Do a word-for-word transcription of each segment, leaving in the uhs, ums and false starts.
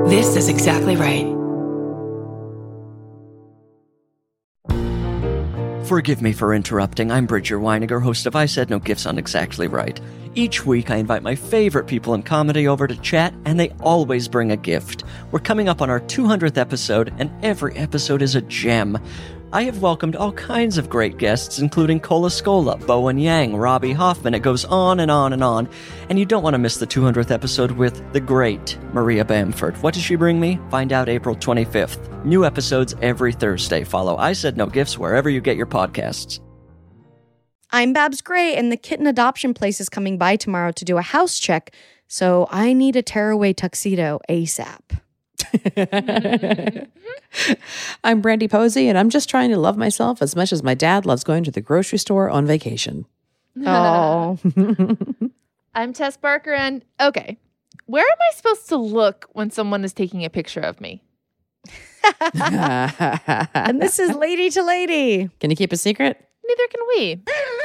This is exactly right. Forgive me for interrupting. I'm Bridger Weiniger, host of I Said No Gifts on Exactly Right. Each week, I invite my favorite people in comedy over to chat, and they always bring a gift. We're coming up on our two hundredth episode, and every episode is a gem. I have welcomed all kinds of great guests, including Cola Scola, Bowen Yang, Robbie Hoffman. It goes on and on and on. And you don't want to miss the two hundredth episode with the great Maria Bamford. What does she bring me? Find out April twenty-fifth. New episodes every Thursday. Follow I Said No Gifts wherever you get your podcasts. I'm Babs Gray, and the kitten adoption place is coming by tomorrow to do a house check, so I need a tearaway tuxedo ASAP. I'm Brandy Posey, and I'm just trying to love myself as much as my dad loves going to the grocery store on vacation. Oh. I'm Tess Barker, and okay, where am I supposed to look when someone is taking a picture of me? And this is Lady to Lady. Can you keep a secret? Neither can we.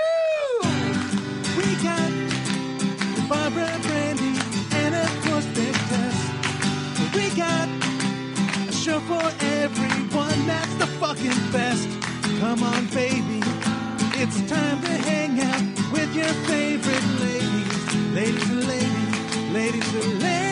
We got Barbara, Brandy, and of course Big Tess. We got a show for everyone that's the fucking best. Come on, baby, it's time to hang out with your favorite ladies. Ladies and ladies, ladies and ladies.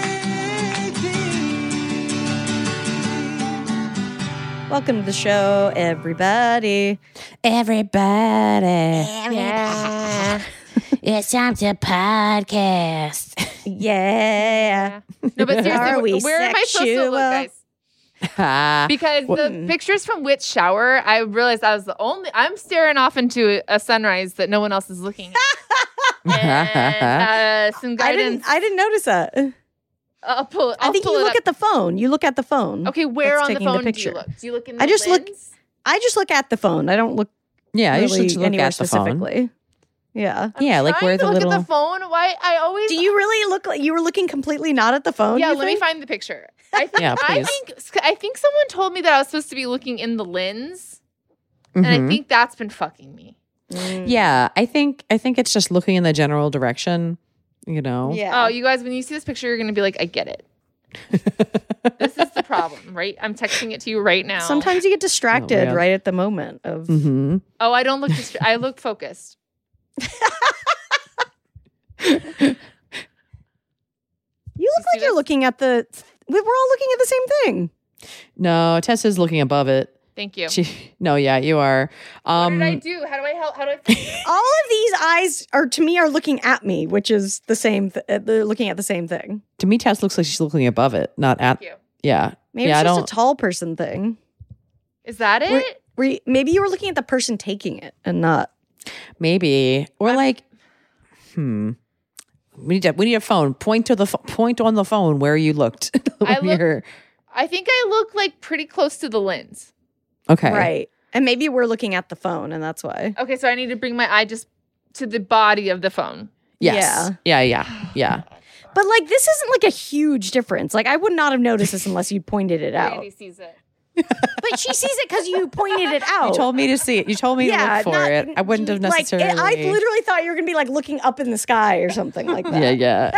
Welcome to the show, everybody. Everybody. Yeah. It's time to podcast. Yeah. No, but seriously, Are we wh- where am I supposed to sexual? look, guys? Because the pictures from Witch Shower, I realized I was the only. I'm staring off into a sunrise that no one else is looking at. and, uh, some I guidance. didn't I didn't notice that. I'll pull it. I'll I think pull you it look up. at the phone. You look at the phone. Okay, where that's on the taking the phone do picture. you look? Do you look in the I just look- lens? I just look at the phone. I don't look Yeah, I really usually just look anywhere at the phone. specifically. Yeah. I'm Yeah, like trying where to the look little- at the phone. Why I always Do you really look like you were looking completely not at the phone? Yeah, you let me think? find the picture. I think Yeah, I please. think I think someone told me that I was supposed to be looking in the lens, and I Mhm. think that's been fucking me. Mm. Yeah, I think I think it's just looking in the general direction, you know. Yeah. Oh, you guys, when you see this picture, you're gonna be like, I get it. This is the problem, right? I'm texting it to you right now. Sometimes you get distracted man. right at the moment of Mm-hmm. Oh, I don't look. Dist- I look focused. You look see like you're this? looking at the we were all looking at the same thing. No, Tessa's looking above it. Thank you. She, no, yeah, you are. Um, what did I do? How do I help? How do I? Fix it? All of these eyes are to me are looking at me, which is the same th- uh, they're looking at the same thing. To me, Tess looks like she's looking above it, not at. Thank you. Yeah, Maybe yeah, I it's just don't. a tall person thing. Is that it? Were- were you- maybe you were looking at the person taking it and not Maybe or like, hmm. We need to, we need a phone. Point to the pho- point on the phone where you looked. I when look- you're- I think I look like pretty close to the lens. okay. right. And maybe we're looking at the phone and that's why. Okay, so I need to bring my eye just to the body of the phone. Yes. Yeah. Yeah. Yeah. But like this isn't like a huge difference. Like I would not have noticed this unless you pointed it out. Randy sees it. But she sees it because you pointed it out. You told me to see it. You told me to look for not- it. I wouldn't have like, necessarily. it- I literally thought you were gonna be like looking up in the sky or something like that. Yeah.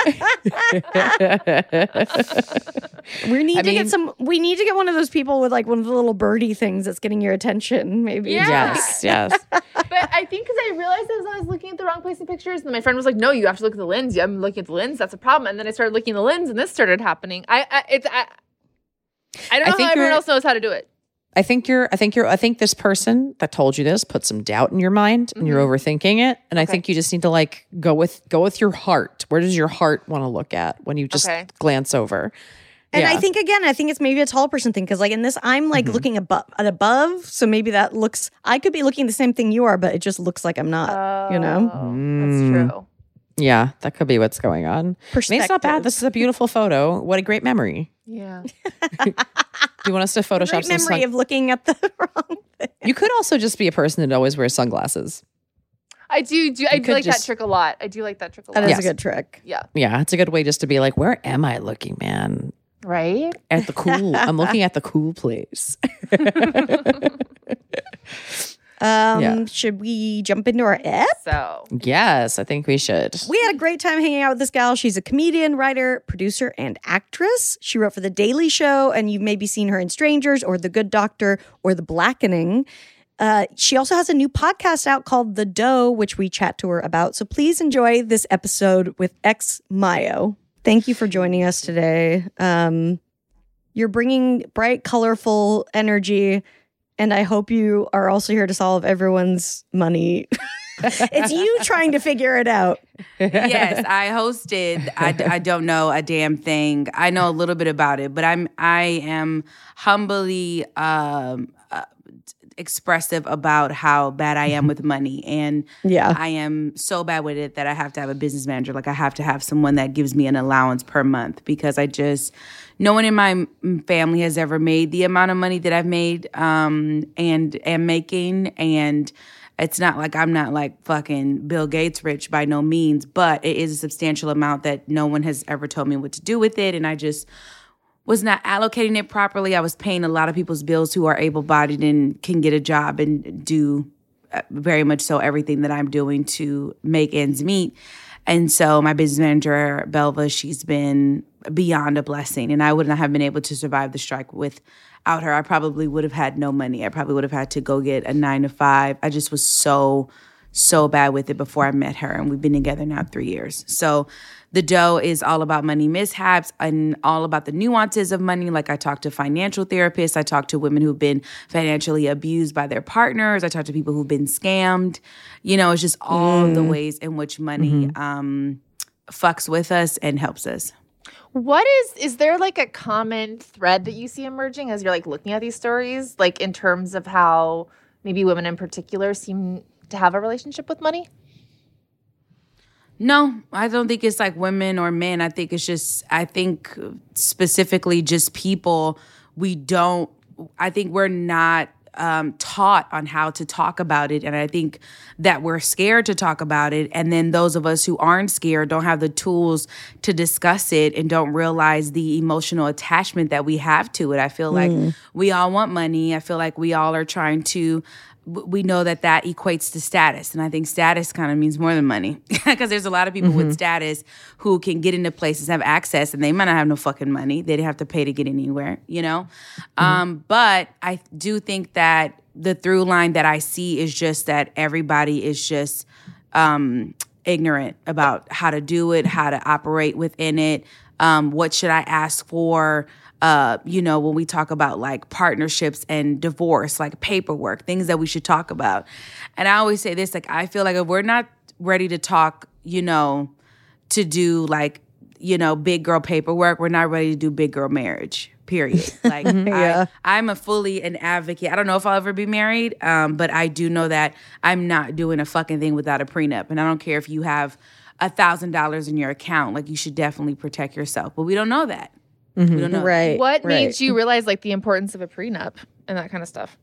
Yeah. We need I to mean- get some. We need to get one of those people with like one of the little birdie things that's getting your attention. Maybe. Yeah. Yes. Yes. But I think because I realized as I was looking at the wrong place in pictures, and then my friend was like, "No, you have to look at the lens. I'm looking at the lens. That's a problem." And then I started looking at the lens, and this started happening. I, I it's I, I don't I know think how everyone you're- else knows how to do it. I think you're. I think you're. I think this person that told you this put some doubt in your mind, and you're overthinking it. And I think you just need to like go with go with your heart. Where does your heart want to look at when you just Okay. glance over? And Yeah. I think again, I think it's maybe a tall person thing because like in this, I'm like Mm-hmm. looking above, at above, so maybe that looks. I could be looking the same thing you are, but it just looks like I'm not. you know, Oh, Mm. that's true. Yeah, that could be what's going on. I mean, perspective. it's not bad. This is a beautiful photo. What a great memory. Yeah. Do you want us to Photoshop Great some memory sun- of looking at the wrong thing. You could also just be a person that always wears sunglasses. I do. do I You do could like just- that trick a lot. I do like that trick a lot. That is Yes. a good trick. Yeah. Yeah, it's a good way just to be like, where am I looking, man? Right. At the cool. I'm looking at the cool place. Um, Yeah. Should we jump into our ep? So Yes, I think we should. We had a great time hanging out with this gal. She's a comedian, writer, producer, and actress. She wrote for The Daily Show, and you've maybe seen her in Strangers or The Good Doctor or The Blackening. Uh, she also has a new podcast out called The Dough, which we chat to her about. So please enjoy this episode with X Mayo. Thank you for joining us today. Um, you're bringing bright, colorful energy, and I hope you are also here to solve everyone's money. It's you trying to figure it out. Yes, I hosted. I, I don't know a damn thing. I know a little bit about it, but I'm I am humbly um, uh, expressive about how bad I am with money, and Yeah. I am so bad with it that I have to have a business manager. Like I have to have someone that gives me an allowance per month because I just no one in my family has ever made the amount of money that I've made um, and am making, and it's not like I'm not like fucking Bill Gates rich by no means, but it is a substantial amount that no one has ever told me what to do with it, and I just was not allocating it properly. I was paying a lot of people's bills who are able-bodied and can get a job and do uh, very much so everything that I'm doing to make ends meet. And so my business manager, Belva, she's been beyond a blessing. And I would not have been able to survive the strike without her. I probably would have had no money. I probably would have had to go get a nine to five. I just was so, so bad with it before I met her. And we've been together now three years. So The Dough is all about money mishaps and all about the nuances of money. Like I talk to financial therapists. I talk to women who've been financially abused by their partners. I talk to people who've been scammed. You know, it's just all mm. the ways in which money mm-hmm. um, fucks with us and helps us. What is, is there like a common thread that you see emerging as you're like looking at these stories? Like in terms of how maybe women in particular seem to have a relationship with money? No, I don't think it's like women or men. I think it's just, I think specifically just people, we don't, I think we're not um, taught on how to talk about it. And I think that we're scared to talk about it. And then those of us who aren't scared don't have the tools to discuss it and don't realize the emotional attachment that we have to it. I feel like mm. we all want money. I feel like we all are trying to we know that that equates to status. And I think status kind of means more than money because there's a lot of people mm-hmm. with status who can get into places, have access, and they might not have no fucking money. They didn't have to pay to get anywhere, you know? Mm-hmm. Um, but I do think that the through line that I see is just that everybody is just um, ignorant about how to do it, how to operate within it. Um, what should I ask for? Uh, you know, when we talk about like partnerships and divorce, like paperwork, things that we should talk about. And I always say this, like, I feel like if we're not ready to talk, you know, to do like, you know, big girl paperwork, we're not ready to do big girl marriage, period. Like, yeah. I, I'm a fully an advocate. I don't know if I'll ever be married, um, but I do know that I'm not doing a fucking thing without a prenup. And I don't care if you have a thousand dollars in your account, like you should definitely protect yourself. But we don't know that. Mm-hmm. We don't know. Right. What right. made you realize like the importance of a prenup and that kind of stuff?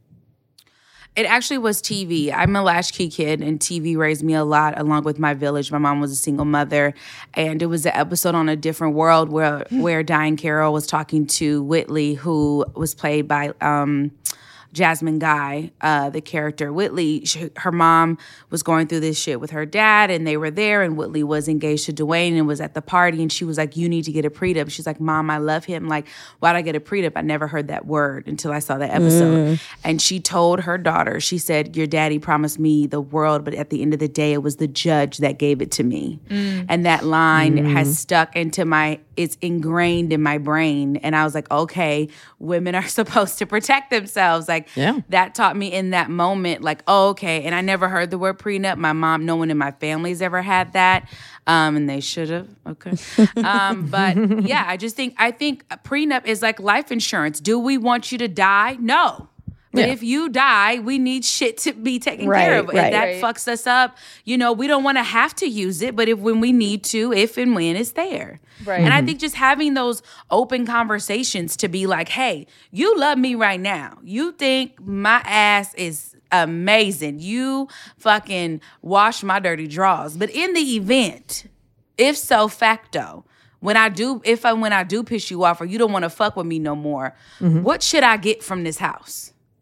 It actually was T V. I'm a latchkey kid, and T V raised me a lot along with my village. My mom was a single mother, and it was an episode on A Different World where where Diane Carroll was talking to Whitley, who was played by um, Jasmine Guy, uh, the character Whitley. She, her mom was going through this shit with her dad, and they were there, and Whitley was engaged to Dwayne and was at the party, and she was like, you need to get a prenup. She's like, Mom, I love him. Like, why'd I get a prenup? I never heard that word until I saw that episode. Mm. And she told her daughter, she said, your daddy promised me the world, but at the end of the day, it was the judge that gave it to me. Mm. And that line mm. has stuck into my, it's ingrained in my brain. And I was like, okay, women are supposed to protect themselves. Like, yeah. that taught me in that moment, like, oh, okay. And I never heard the word prenup. My mom, no one in my family's ever had that. Um, and they should have. Okay. um, but yeah, I just think, I think a prenup is like life insurance. Do we want you to die? No. But yeah. if you die, we need shit to be taken right, care of. Right, and that right. fucks us up. You know, we don't want to have to use it, but if when we need to, if and when it's there. Right. And Mm-hmm. I think just having those open conversations to be like, hey, you love me right now. You think my ass is amazing. You fucking wash my dirty drawers. But in the event, if so facto, when I do, if I when I do piss you off or you don't want to fuck with me no more, mm-hmm. what should I get from this house?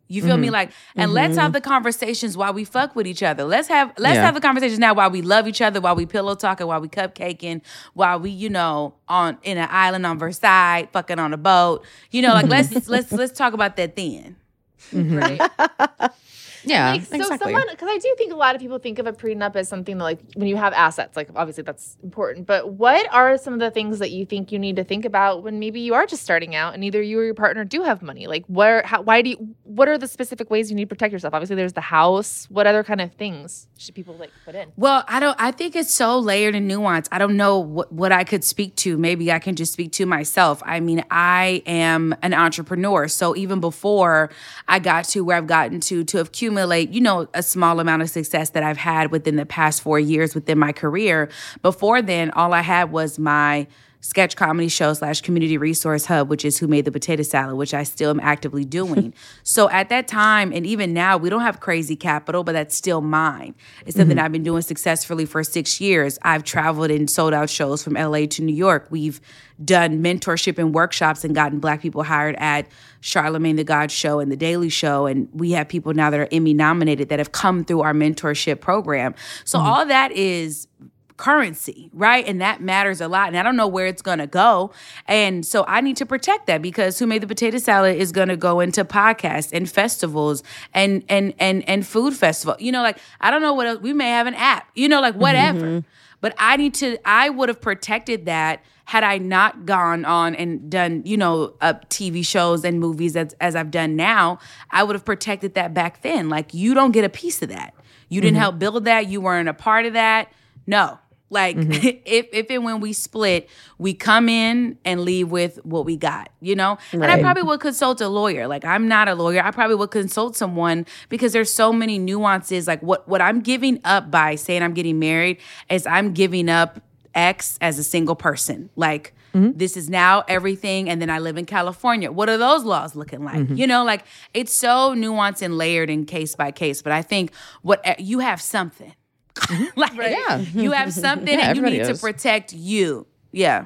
You feel mm-hmm. me? Like, and mm-hmm. let's have the conversations while we fuck with each other. Let's have let's yeah. have the conversations now while we love each other, while we pillow talking, while we cupcaking, while we, you know, on in an island on Versailles, fucking on a boat. You know, like let's let's let's talk about that then. Mm-hmm. Right. Yeah, like, so exactly. someone, because I do think a lot of people think of a prenup as something that, like, when you have assets, like, obviously that's important. But what are some of the things that you think you need to think about when maybe you are just starting out and either you or your partner do have money? Like, where, how, why do you, what are the specific ways you need to protect yourself? Obviously, there's the house. What other kind of things should people, like, put in? Well, I don't, I think it's so layered and nuanced. I don't know what, what I could speak to. Maybe I can just speak to myself. I mean, I am an entrepreneur. So even before I got to where I've gotten to, to accumulate, you know, a small amount of success that I've had within the past four years within my career. Before then, all I had was my sketch comedy show slash community resource hub, which is Who Made the Potato Salad, which I still am actively doing. So at that time, and even now, we don't have crazy capital, but that's still mine. It's something mm-hmm. I've been doing successfully for six years. I've traveled and sold out shows from L A to New York. We've done mentorship and workshops and gotten Black people hired at Charlamagne the God Show and The Daily Show. And we have people now that are Emmy nominated that have come through our mentorship program. So mm-hmm. all that is currency, right? And that matters a lot. And I don't know where it's going to go. And so I need to protect that, because Who Made the Potato Salad is going to go into podcasts and festivals and and and and food festival. You know, like, I don't know what else. We may have an app, you know, like whatever. Mm-hmm. But I need to, I would have protected that had I not gone on and done, you know, uh, T V shows and movies as, as I've done now. I would have protected that back then. Like, you don't get a piece of that. You didn't mm-hmm. help build that. You weren't a part of that. No. Like, mm-hmm. if, if and when we split, we come in and leave with what we got, you know? Right. And I probably would consult a lawyer. Like, I'm not a lawyer. I probably would consult someone, because there's so many nuances. Like, what, what I'm giving up by saying I'm getting married is I'm giving up X as a single person. Like, mm-hmm. this is now everything, and then I live in California. What are those laws looking like? Mm-hmm. You know, like, it's so nuanced and layered and case by case. But I think what you have something. like, right. Yeah. You have something yeah, and you need is. to protect you. Yeah.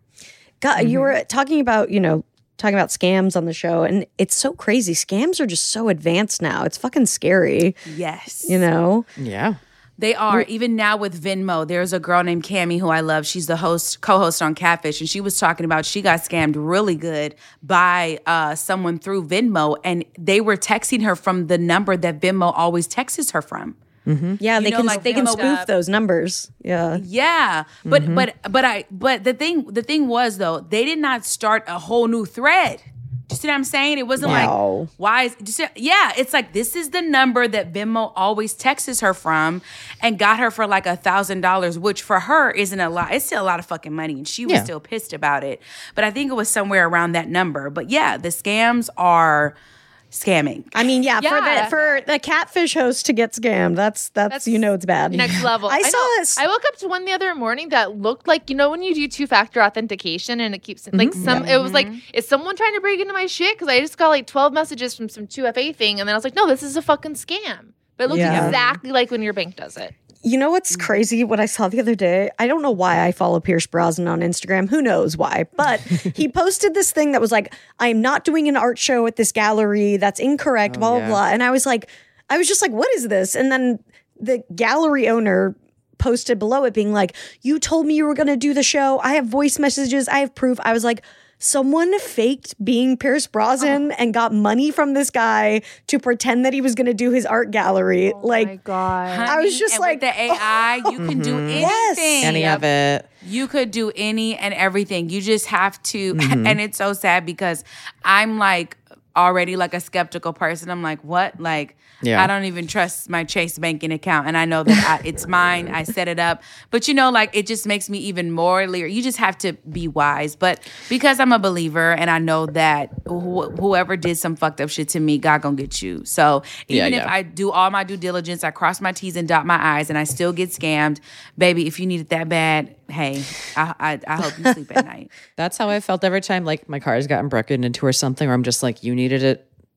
God, mm-hmm. you were talking about, you know, talking about scams on the show, and it's so crazy. Scams are just so advanced now. It's fucking scary. Yes. You know? Yeah. They are. Even now with Venmo, there's a girl named Cammie who I love. She's the host, co-host on Catfish, and she was talking about she got scammed really good by uh, someone through Venmo, and they were texting her from the number that Venmo always texts her from. Mm-hmm. Yeah, you they know, can like they can spoof up. those numbers. Yeah, yeah, but mm-hmm. but but I but the thing the thing was though, they did not start a whole new thread. You see what I'm saying? It wasn't wow. like why is just, yeah. It's like, this is the number that Venmo always texts her from, and got her for like a thousand dollars, which for her isn't a lot. It's still a lot of fucking money, and she was yeah. still pissed about it. But I think it was somewhere around that number. But yeah, the scams are scamming. I mean, yeah, yeah. for the for the Catfish host to get scammed, that's that's, that's you know it's bad. Next level. I, I saw know. this. I woke up to one the other morning that looked like, you know, when you do two factor authentication and it keeps mm-hmm. like some. Yeah. It was like, is someone trying to break into my shit? Because I just got like twelve messages from some two F A thing, and then I was like, no, this is a fucking scam. But it looked yeah. exactly like when your bank does it. You know what's crazy? What I saw the other day, I don't know why I follow Pierce Brosnan on Instagram. Who knows why? But he posted this thing that was like, I'm not doing an art show at this gallery. That's incorrect, oh, blah, blah, yeah. blah. And I was like, I was just like, what is this? And then the gallery owner posted below it being like, you told me you were going to do the show. I have voice messages. I have proof. I was like, someone faked being Pierce Brosnan oh. and got money from this guy to pretend that he was going to do his art gallery. Oh like, my God. I was just and like, with the A I, you can mm-hmm. do anything. Yes. Any of it. You could do any and everything. You just have to. Mm-hmm. And it's so sad because I'm like already like a skeptical person. I'm like, what? Like, yeah. I don't even trust my Chase banking account. And I know that I, it's mine. I set it up. But, you know, like, it just makes me even more leery. You just have to be wise. But because I'm a believer and I know that wh- whoever did some fucked up shit to me, God gonna get you. So even yeah, if yeah. I do all my due diligence, I cross my T's and dot my I's, and I still get scammed, baby, if you need it that bad, hey, I, I, I hope you sleep at night. That's how I felt every time, like, my car's gotten broken into or something, or I'm just like, you needed it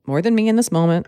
more than me in this moment.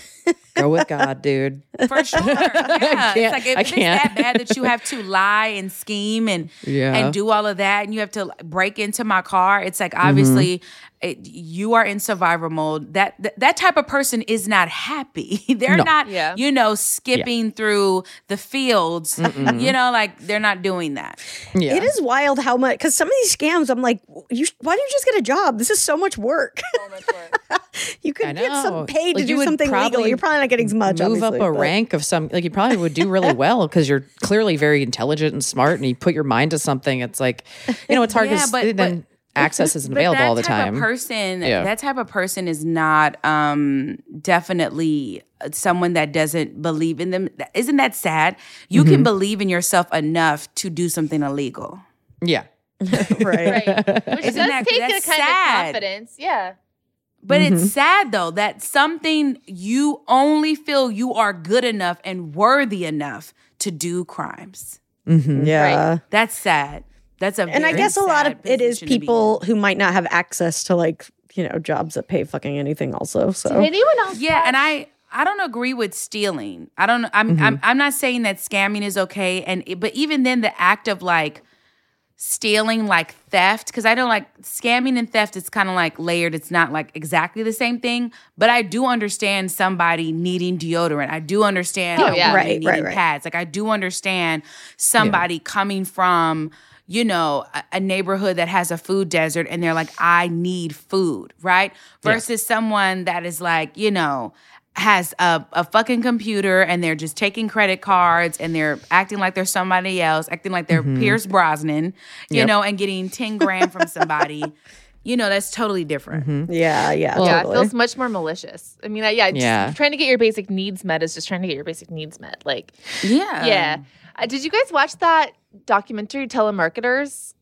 Go with God, dude. For sure. Yeah. It's like if I it's can't. that bad that you have to lie and scheme and Yeah. and do all of that and you have to break into my car, it's like obviously it, you are in survivor mode. That, that that type of person is not happy. They're No. not, Yeah. you know, skipping through the fields. You know, like they're not doing that. Yeah. It is wild how much, because some of these scams, I'm like, you, why don't you just get a job? This is so much work. So much work. You could I get some know. paid to Like, you do would something legal. probably You're probably not getting as much. Move up obviously, a but- rank of some, like you probably would do really well because you're clearly very intelligent and smart, and you put your mind to something. It's like, you know, it's hard Yeah, because but- then access isn't But available that all the type time. Of person, Yeah. That type of person is not um, definitely someone that doesn't believe in them. Isn't that sad? You Mm-hmm. can believe in yourself enough to do something illegal. Yeah. Right. Right. Which Isn't does that- take that's a kind sad. of confidence. Yeah. But Mm-hmm. it's sad though that something you only feel you are good enough and worthy enough to do crimes. Yeah. That's sad. That's a And I very guess a lot of sad it is position to be people who might not have access to like, you know, jobs that pay fucking anything also. So Did anyone else? in. Yeah, and I I don't agree with stealing. I don't. I'm I'm I'm not saying that scamming is okay, and but even then, the act of like stealing, like theft, because I know like scamming and theft is kind of like layered. It's not like exactly the same thing, but I do understand somebody needing deodorant. I do understand Oh, a yeah. woman Right, needing right, right. pads. Like I do understand somebody coming from, you know, a, a neighborhood that has a food desert and they're like, I need food, right? Versus someone that is like, you know, has a, a fucking computer and they're just taking credit cards and they're acting like they're somebody else, acting like they're Pierce Brosnan, you Yep. know, and getting ten grand from somebody. You know, that's totally different. yeah, yeah, Yeah, it totally. feels much more malicious. I mean, uh, yeah, just Yeah. trying to get your basic needs met is just trying to get your basic needs met. Like, Yeah. yeah. Uh, did you guys watch that documentary, Telemarketers?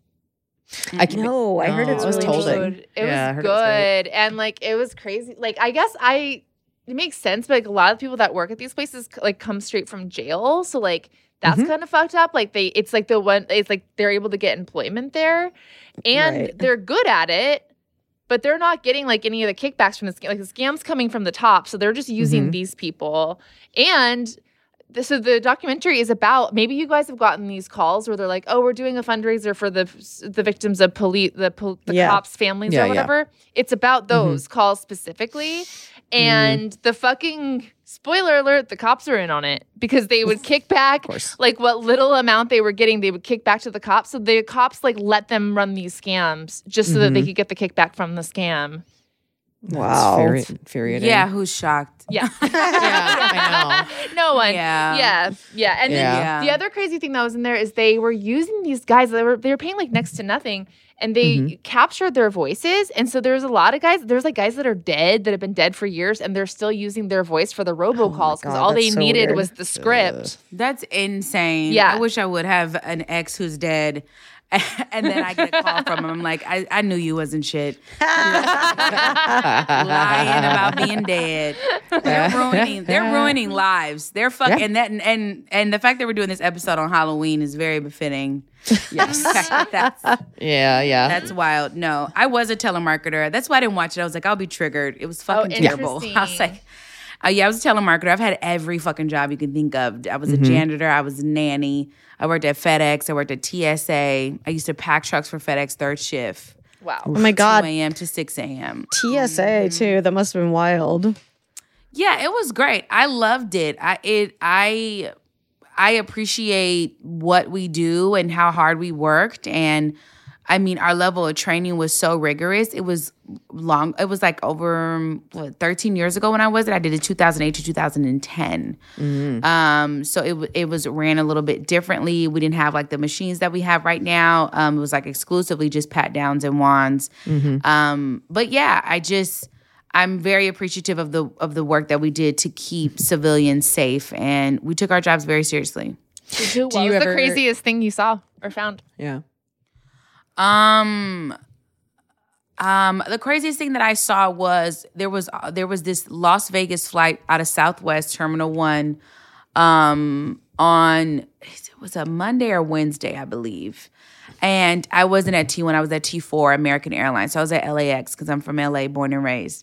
I can, No, I heard it's I was really told interesting. it. It Yeah, I was heard it was great. good, and like it was crazy. Like, I guess I it makes sense, but like a lot of people that work at these places like come straight from jail, so like that's Mm-hmm. kind of fucked up. Like they, it's like the one, it's like they're able to get employment there, and Right. they're good at it. But they're not getting like any of the kickbacks from the scam. Like the scam's coming from the top, so they're just using Mm-hmm. these people. And th- so the documentary is about, maybe you guys have gotten these calls where they're like, "Oh, we're doing a fundraiser for the the victims of police, the pol- the Yeah. cops' families Yeah, or yeah. whatever." It's about those calls specifically, and the fucking spoiler alert: the cops are in on it because they would kick back course. like what little amount they were getting. They would kick back to the cops, so the cops like let them run these scams just so that they could get the kickback from the scam. Wow. It's very infuriating. Yeah, who's shocked? Yeah. yeah, I know. No one. Yeah. Yeah. Yeah. And then Yeah. the other crazy thing that was in there is they were using these guys. They were they were paying like next to nothing, and they captured their voices. And so there's a lot of guys. There's like guys that are dead that have been dead for years, and they're still using their voice for the robocalls because God, all they that's so needed weird. was the script. That's insane. Yeah. I wish I would have an ex who's dead. And then I get a call from him. I'm like, I, I knew you wasn't shit. Lying about being dead. They're ruining. They're ruining lives. They're fucking. Yeah. And that and, and and the fact that we're doing this episode on Halloween is very befitting. Yes. that's Yeah, yeah. that's wild. No, I was a telemarketer. That's why I didn't watch it. I was like, I'll be triggered. It was fucking Oh, terrible. I was interesting. like. Uh, yeah, I was a telemarketer. I've had every fucking job you can think of. I was a janitor. I was a nanny. I worked at FedEx. I worked at T S A. I used to pack trucks for FedEx third shift, Wow. Oh my God. two a.m. to six a.m. T S A too. That must have been wild. Yeah, it was great. I loved it. I it I I appreciate what we do and how hard we worked. And I mean, our level of training was so rigorous. It was long. It was like over what, thirteen years ago when I was it. I did it two thousand eight to two thousand ten. Um, so it w- it was ran a little bit differently. We didn't have like the machines that we have right now. Um, it was like exclusively just pat downs and wands. Um, but yeah, I just I'm very appreciative of the of the work that we did to keep civilians safe, and we took our jobs very seriously. Who, what you was ever- the craziest thing you saw or found? yeah. Um, um, the craziest thing that I saw was there was uh, there was this Las Vegas flight out of Southwest Terminal One, um, on it was a Monday or Wednesday, I believe, and I wasn't at T one, I was at T four, American Airlines. So I was at L A X because I'm from L A, born and raised.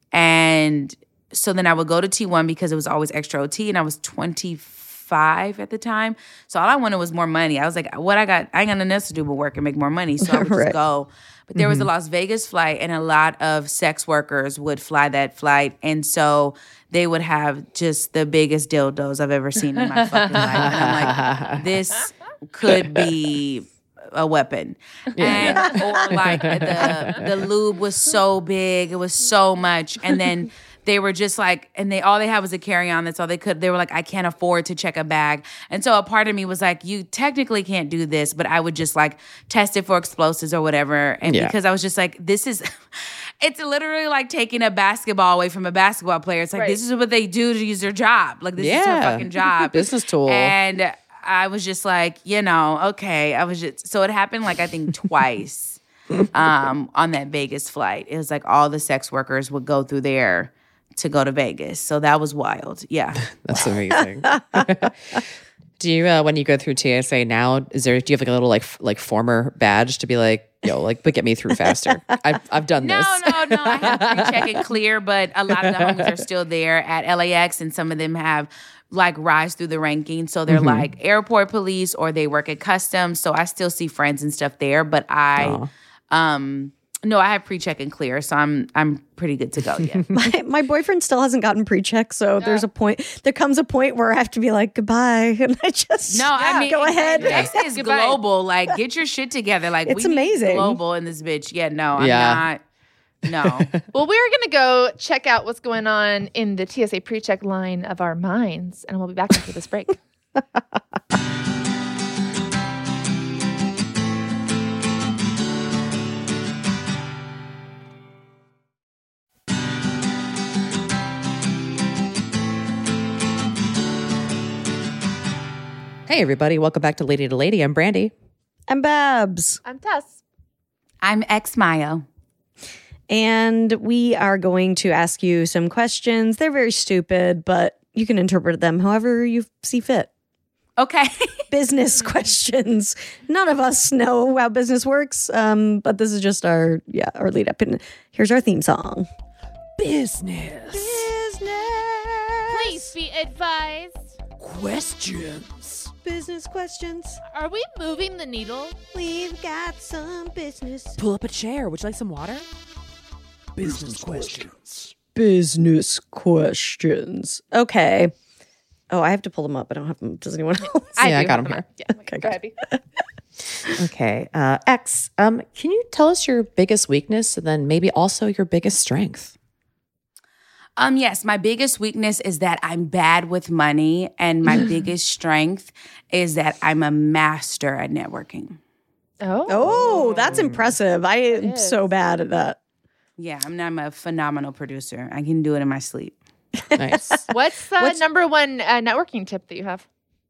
And so then I would go to T one because it was always extra O T, and I was twenty-five at the time. So all I wanted was more money. I was like, what I got, I ain't got nothing else to do but work and make more money. So I would Right. just go. But there was a Las Vegas flight, and a lot of sex workers would fly that flight. And so they would have just the biggest dildos I've ever seen in my fucking life. And I'm like, this could be a weapon. And or like the the lube was so big, it was so much. And then they were just like, and they all they had was a carry-on. That's all they could. They were like, I can't afford to check a bag. And so a part of me was like, you technically can't do this, but I would just like test it for explosives or whatever. And Yeah. because I was just like, this is, it's literally like taking a basketball away from a basketball player. It's like, Right. this is what they do to use their job. Like, this is their Yeah. fucking job. Business tool. And I was just like, you know, okay. I was just, so it happened like, I think twice um, on that Vegas flight. It was like all the sex workers would go through there to go to Vegas. So that was wild. Yeah. That's amazing. Do you, uh, when you go through T S A now, is there, do you have like a little like f- like former badge to be like, yo, like, but get me through faster? I've I've done No, this. no, no. I have pre-check and clear, but a lot of the homies are still there at L A X, and some of them have like rise through the rankings. So they're Mm-hmm. like airport police, or they work at customs. So I still see friends and stuff there, but I, um, no, I have pre-check and clear, so I'm I'm pretty good to go. Yeah. My, my boyfriend still hasn't gotten pre-check, so there's a point. There comes a point where I have to be like goodbye, and I just No, I mean, go ahead. X is Goodbye. global. Like, get your shit together. Like, It's we need amazing. global in this bitch. Yeah, no, I'm Yeah. not. No. Well, we're going to go check out what's going on in the T S A pre-check line of our minds, and we'll be back after this break. Hey, everybody. Welcome back to Lady to Lady. I'm Brandy. I'm Babs, I'm Tess. I'm ex Mayo. and we are going to ask you some questions. They're very stupid, but you can interpret them however you see fit. Okay. Business questions. None of us know how business works, um, but this is just our yeah our lead up. And here's our theme song. Business. Please be advised. Questions. Business questions. Are we moving the needle? We've got some business. Pull up a chair. Would you like some water? Business questions. Business questions. Okay. Oh, I have to pull them up. I don't have them. Does anyone else? Yeah, I do got have 'em on. here. Yeah. Okay, Go good. ahead, B. Okay. Uh, X, um, can you tell us your biggest weakness and then maybe also your biggest strength? Um, yes, my biggest weakness is that I'm bad with money, and my biggest strength is that I'm a master at networking. Oh. Oh, that's impressive. I am is. so bad at that. Yeah, I'm, I'm a phenomenal producer. I can do it in my sleep. Nice. What's the What's- number one uh, networking tip that you have?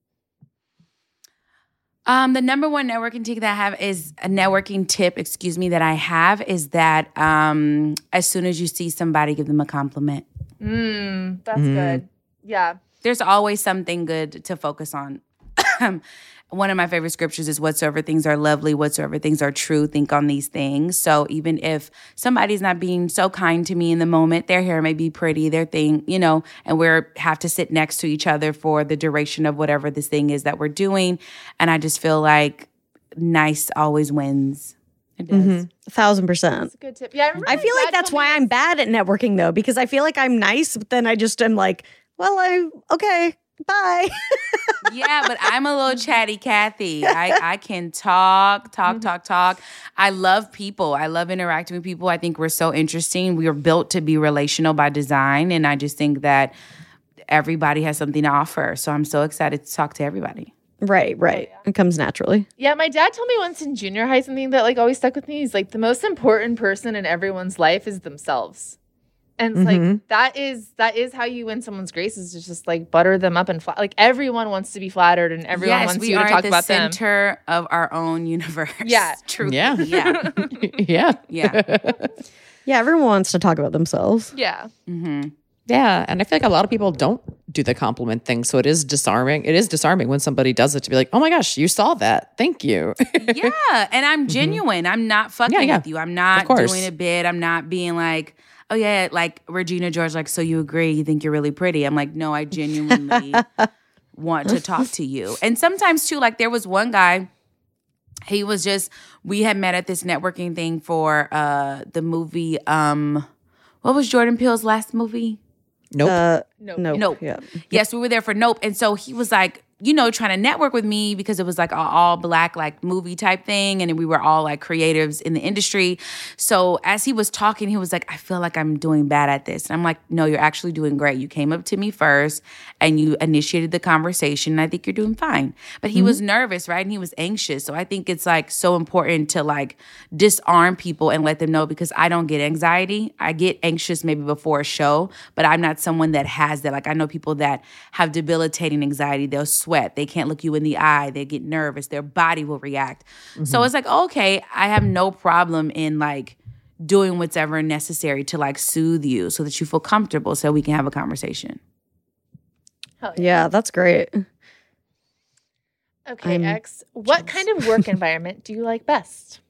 Um, the number one networking tip that I have is a networking tip, excuse me, that I have is that um, as soon as you see somebody, give them a compliment. Mm, that's Mm. good. Yeah. There's always something good to focus on. One of my favorite scriptures is whatsoever things are lovely, whatsoever things are true, think on these things. So even if somebody's not being so kind to me in the moment, their hair may be pretty, their thing, you know, and we're have to sit next to each other for the duration of whatever this thing is that we're doing. And I just feel like nice always wins. It does. A thousand percent. That's a good tip. Yeah. I, remember I my feel like dad that's told me why I'm once- bad at networking though, because I feel like I'm nice, but then I just am like, well, I okay, bye. Yeah, but I'm a little chatty Cathy. I, I can talk, talk, talk, talk. I love people. I love interacting with people. I think we're so interesting. We are built to be relational by design. And I just think that everybody has something to offer. So I'm so excited to talk to everybody. Right, right. It comes naturally. Yeah, my dad told me once in junior high something that like always stuck with me. He's like, the most important person in everyone's life is themselves. And it's Mhm. like that is that is how you win someone's grace is to just like butter them up and flat. Like everyone wants to be flattered and everyone yes, wants we you are to talk at the about them. center of our own universe. Yeah. Truly. Yeah. Yeah. yeah. Yeah. Yeah, everyone wants to talk about themselves. Yeah. Mm-hmm. Yeah. And I feel like a lot of people don't do the compliment thing. So it is disarming. It is disarming when somebody does it to be like, oh my gosh, you saw that. Thank you. Yeah. And I'm genuine. I'm not fucking Yeah, yeah. with you. I'm not Of course. doing a bit. I'm not being like, oh yeah, like Regina George, like, so you agree, you think you're really pretty. I'm like, no, I genuinely want to talk to you. And sometimes too, like there was one guy, he was just, we had met at this networking thing for uh, the movie, um, what was Jordan Peele's last movie? Nope. Uh, Nope. nope. Nope. Yeah. Yes, we were there for Nope. And so he was like, you know, trying to network with me because it was like an all black like movie type thing. And we were all like creatives in the industry. So as he was talking, he was like, I feel like I'm doing bad at this. And I'm like, no, you're actually doing great. You came up to me first and you initiated the conversation. And I think you're doing fine. But he mm-hmm. was nervous, right? And he was anxious. So I think it's like so important to like disarm people and let them know, because I don't get anxiety. I get anxious maybe before a show, but I'm not someone that has that. Like I know people that have debilitating anxiety. They'll sweat. They can't look you in the eye. They get nervous. Their body will react. Mm-hmm. So it's like, okay, I have no problem in like doing whatever necessary to like soothe you so that you feel comfortable so we can have a conversation. Hell Yeah, that's great. Okay, I'm X, what jealous. kind of work environment do you like best?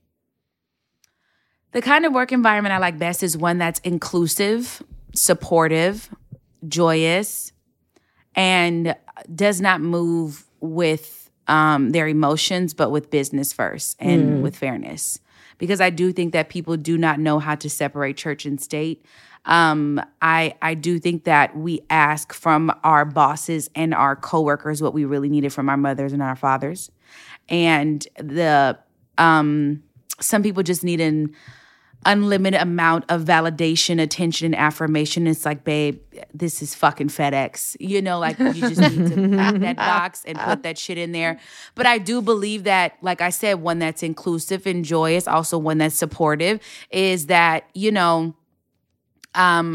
The kind of work environment I like best is one that's inclusive, supportive, joyous, and does not move with um, their emotions, but with business first and mm. with fairness. Because I do think that people do not know how to separate church and state. Um, I I do think that we ask from our bosses and our coworkers what we really needed from our mothers and our fathers. And the um, some people just need an unlimited amount of validation, attention, and affirmation. It's like, babe, this is fucking FedEx. You know, like you just need to pack that box and put that shit in there. But I do believe that, like I said, one that's inclusive and joyous, also one that's supportive, is that, you know, um,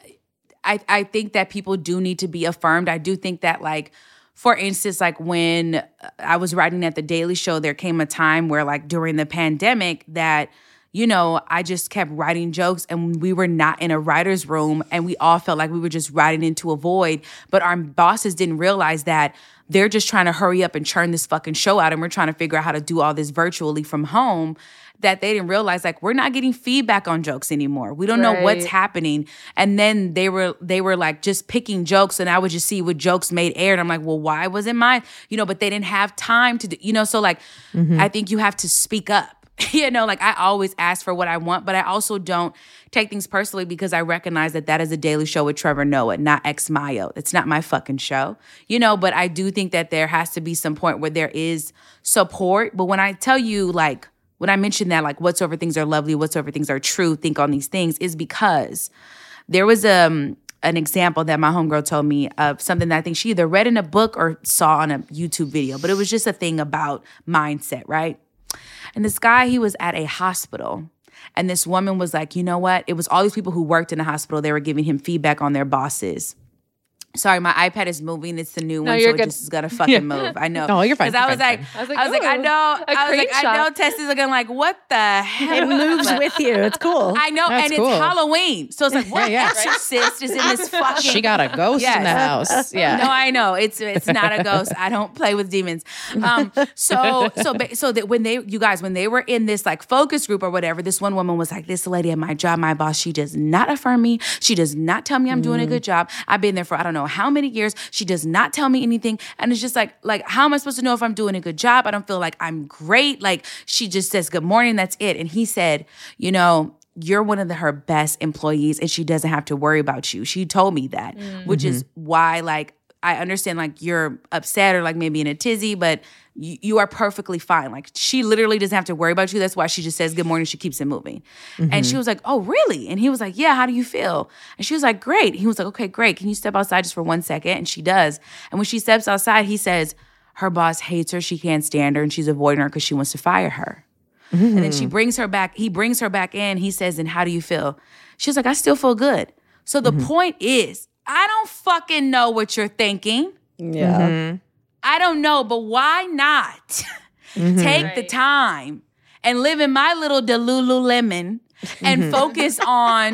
I, I think that people do need to be affirmed. I do think that, like, for instance, like when I was writing at The Daily Show, there came a time where, like, during the pandemic that, you know, I just kept writing jokes and we were not in a writer's room and we all felt like we were just writing into a void. But our bosses didn't realize that they're just trying to hurry up and churn this fucking show out and we're trying to figure out how to do all this virtually from home. That they didn't realize, like, we're not getting feedback on jokes anymore. We don't Right. know what's happening. And then they were they were like just picking jokes, and I would just see what jokes made air. And I'm like, well, why wasn't mine? You know, but they didn't have time to do, you know, so like mm-hmm. I think you have to speak up. You know, like I always ask for what I want, but I also don't take things personally because I recognize that that is a Daily Show with Trevor Noah, not X Mayo. It's not my fucking show, you know, but I do think that there has to be some point where there is support. But when I tell you, like, when I mention that, like, whatsoever things are lovely, whatsoever things are true, think on these things, is because there was um, an example that my homegirl told me of something that I think she either read in a book or saw on a YouTube video, but it was just a thing about mindset, right? And this guy, he was at a hospital. And this woman was like, you know what? It was all these people who worked in the hospital. They were giving him feedback on their bosses. Sorry, my iPad is moving. It's the new No, one, you're so good. it just is gonna fucking move. I know. No, you're fine, Because I you're was fine, like, I was like, I was like, I ooh, know. a I was like, crane I know. shot. Tessa's looking like, what the hell? It moves with you. It's cool. I know, That's and cool. it's Halloween, so it's like, what Yeah, yeah. exorcist is in this fucking? She got a ghost Yes. in the house. Yeah. No, I know it's it's not a ghost. I don't play with demons. Um, so so ba- so that when they, you guys, when they were in this like focus group or whatever, this one woman was like, this lady at my job, my boss, she does not affirm me. She does not tell me I'm doing a good job. I've been there for I don't know how many years. She does not tell me anything, and it's just like like how am I supposed to know if I'm doing a good job? I don't feel like I'm great. Like she just says good morning, that's it. And he said, you know, you're one of the, her best employees and she doesn't have to worry about you. She told me that, mm. which is why, like, I understand, like, you're upset or, like, maybe in a tizzy, but you, you are perfectly fine. Like, she literally doesn't have to worry about you. That's why she just says good morning. She keeps it moving. Mm-hmm. And she was like, oh, really? And he was like, yeah, how do you feel? And she was like, great. He was like, okay, great. Can you step outside just for one second? And she does. And when she steps outside, he says her boss hates her. She can't stand her. And she's avoiding her because she wants to fire her. Mm-hmm. And then she brings her back. He brings her back in. He says, and how do you feel? She's like, I still feel good. So the mm-hmm. point is, I don't fucking know what you're thinking. Yeah. Mm-hmm. I don't know, but why not mm-hmm. take Right. the time and live in my little Delulu lemon and Mm-hmm. focus on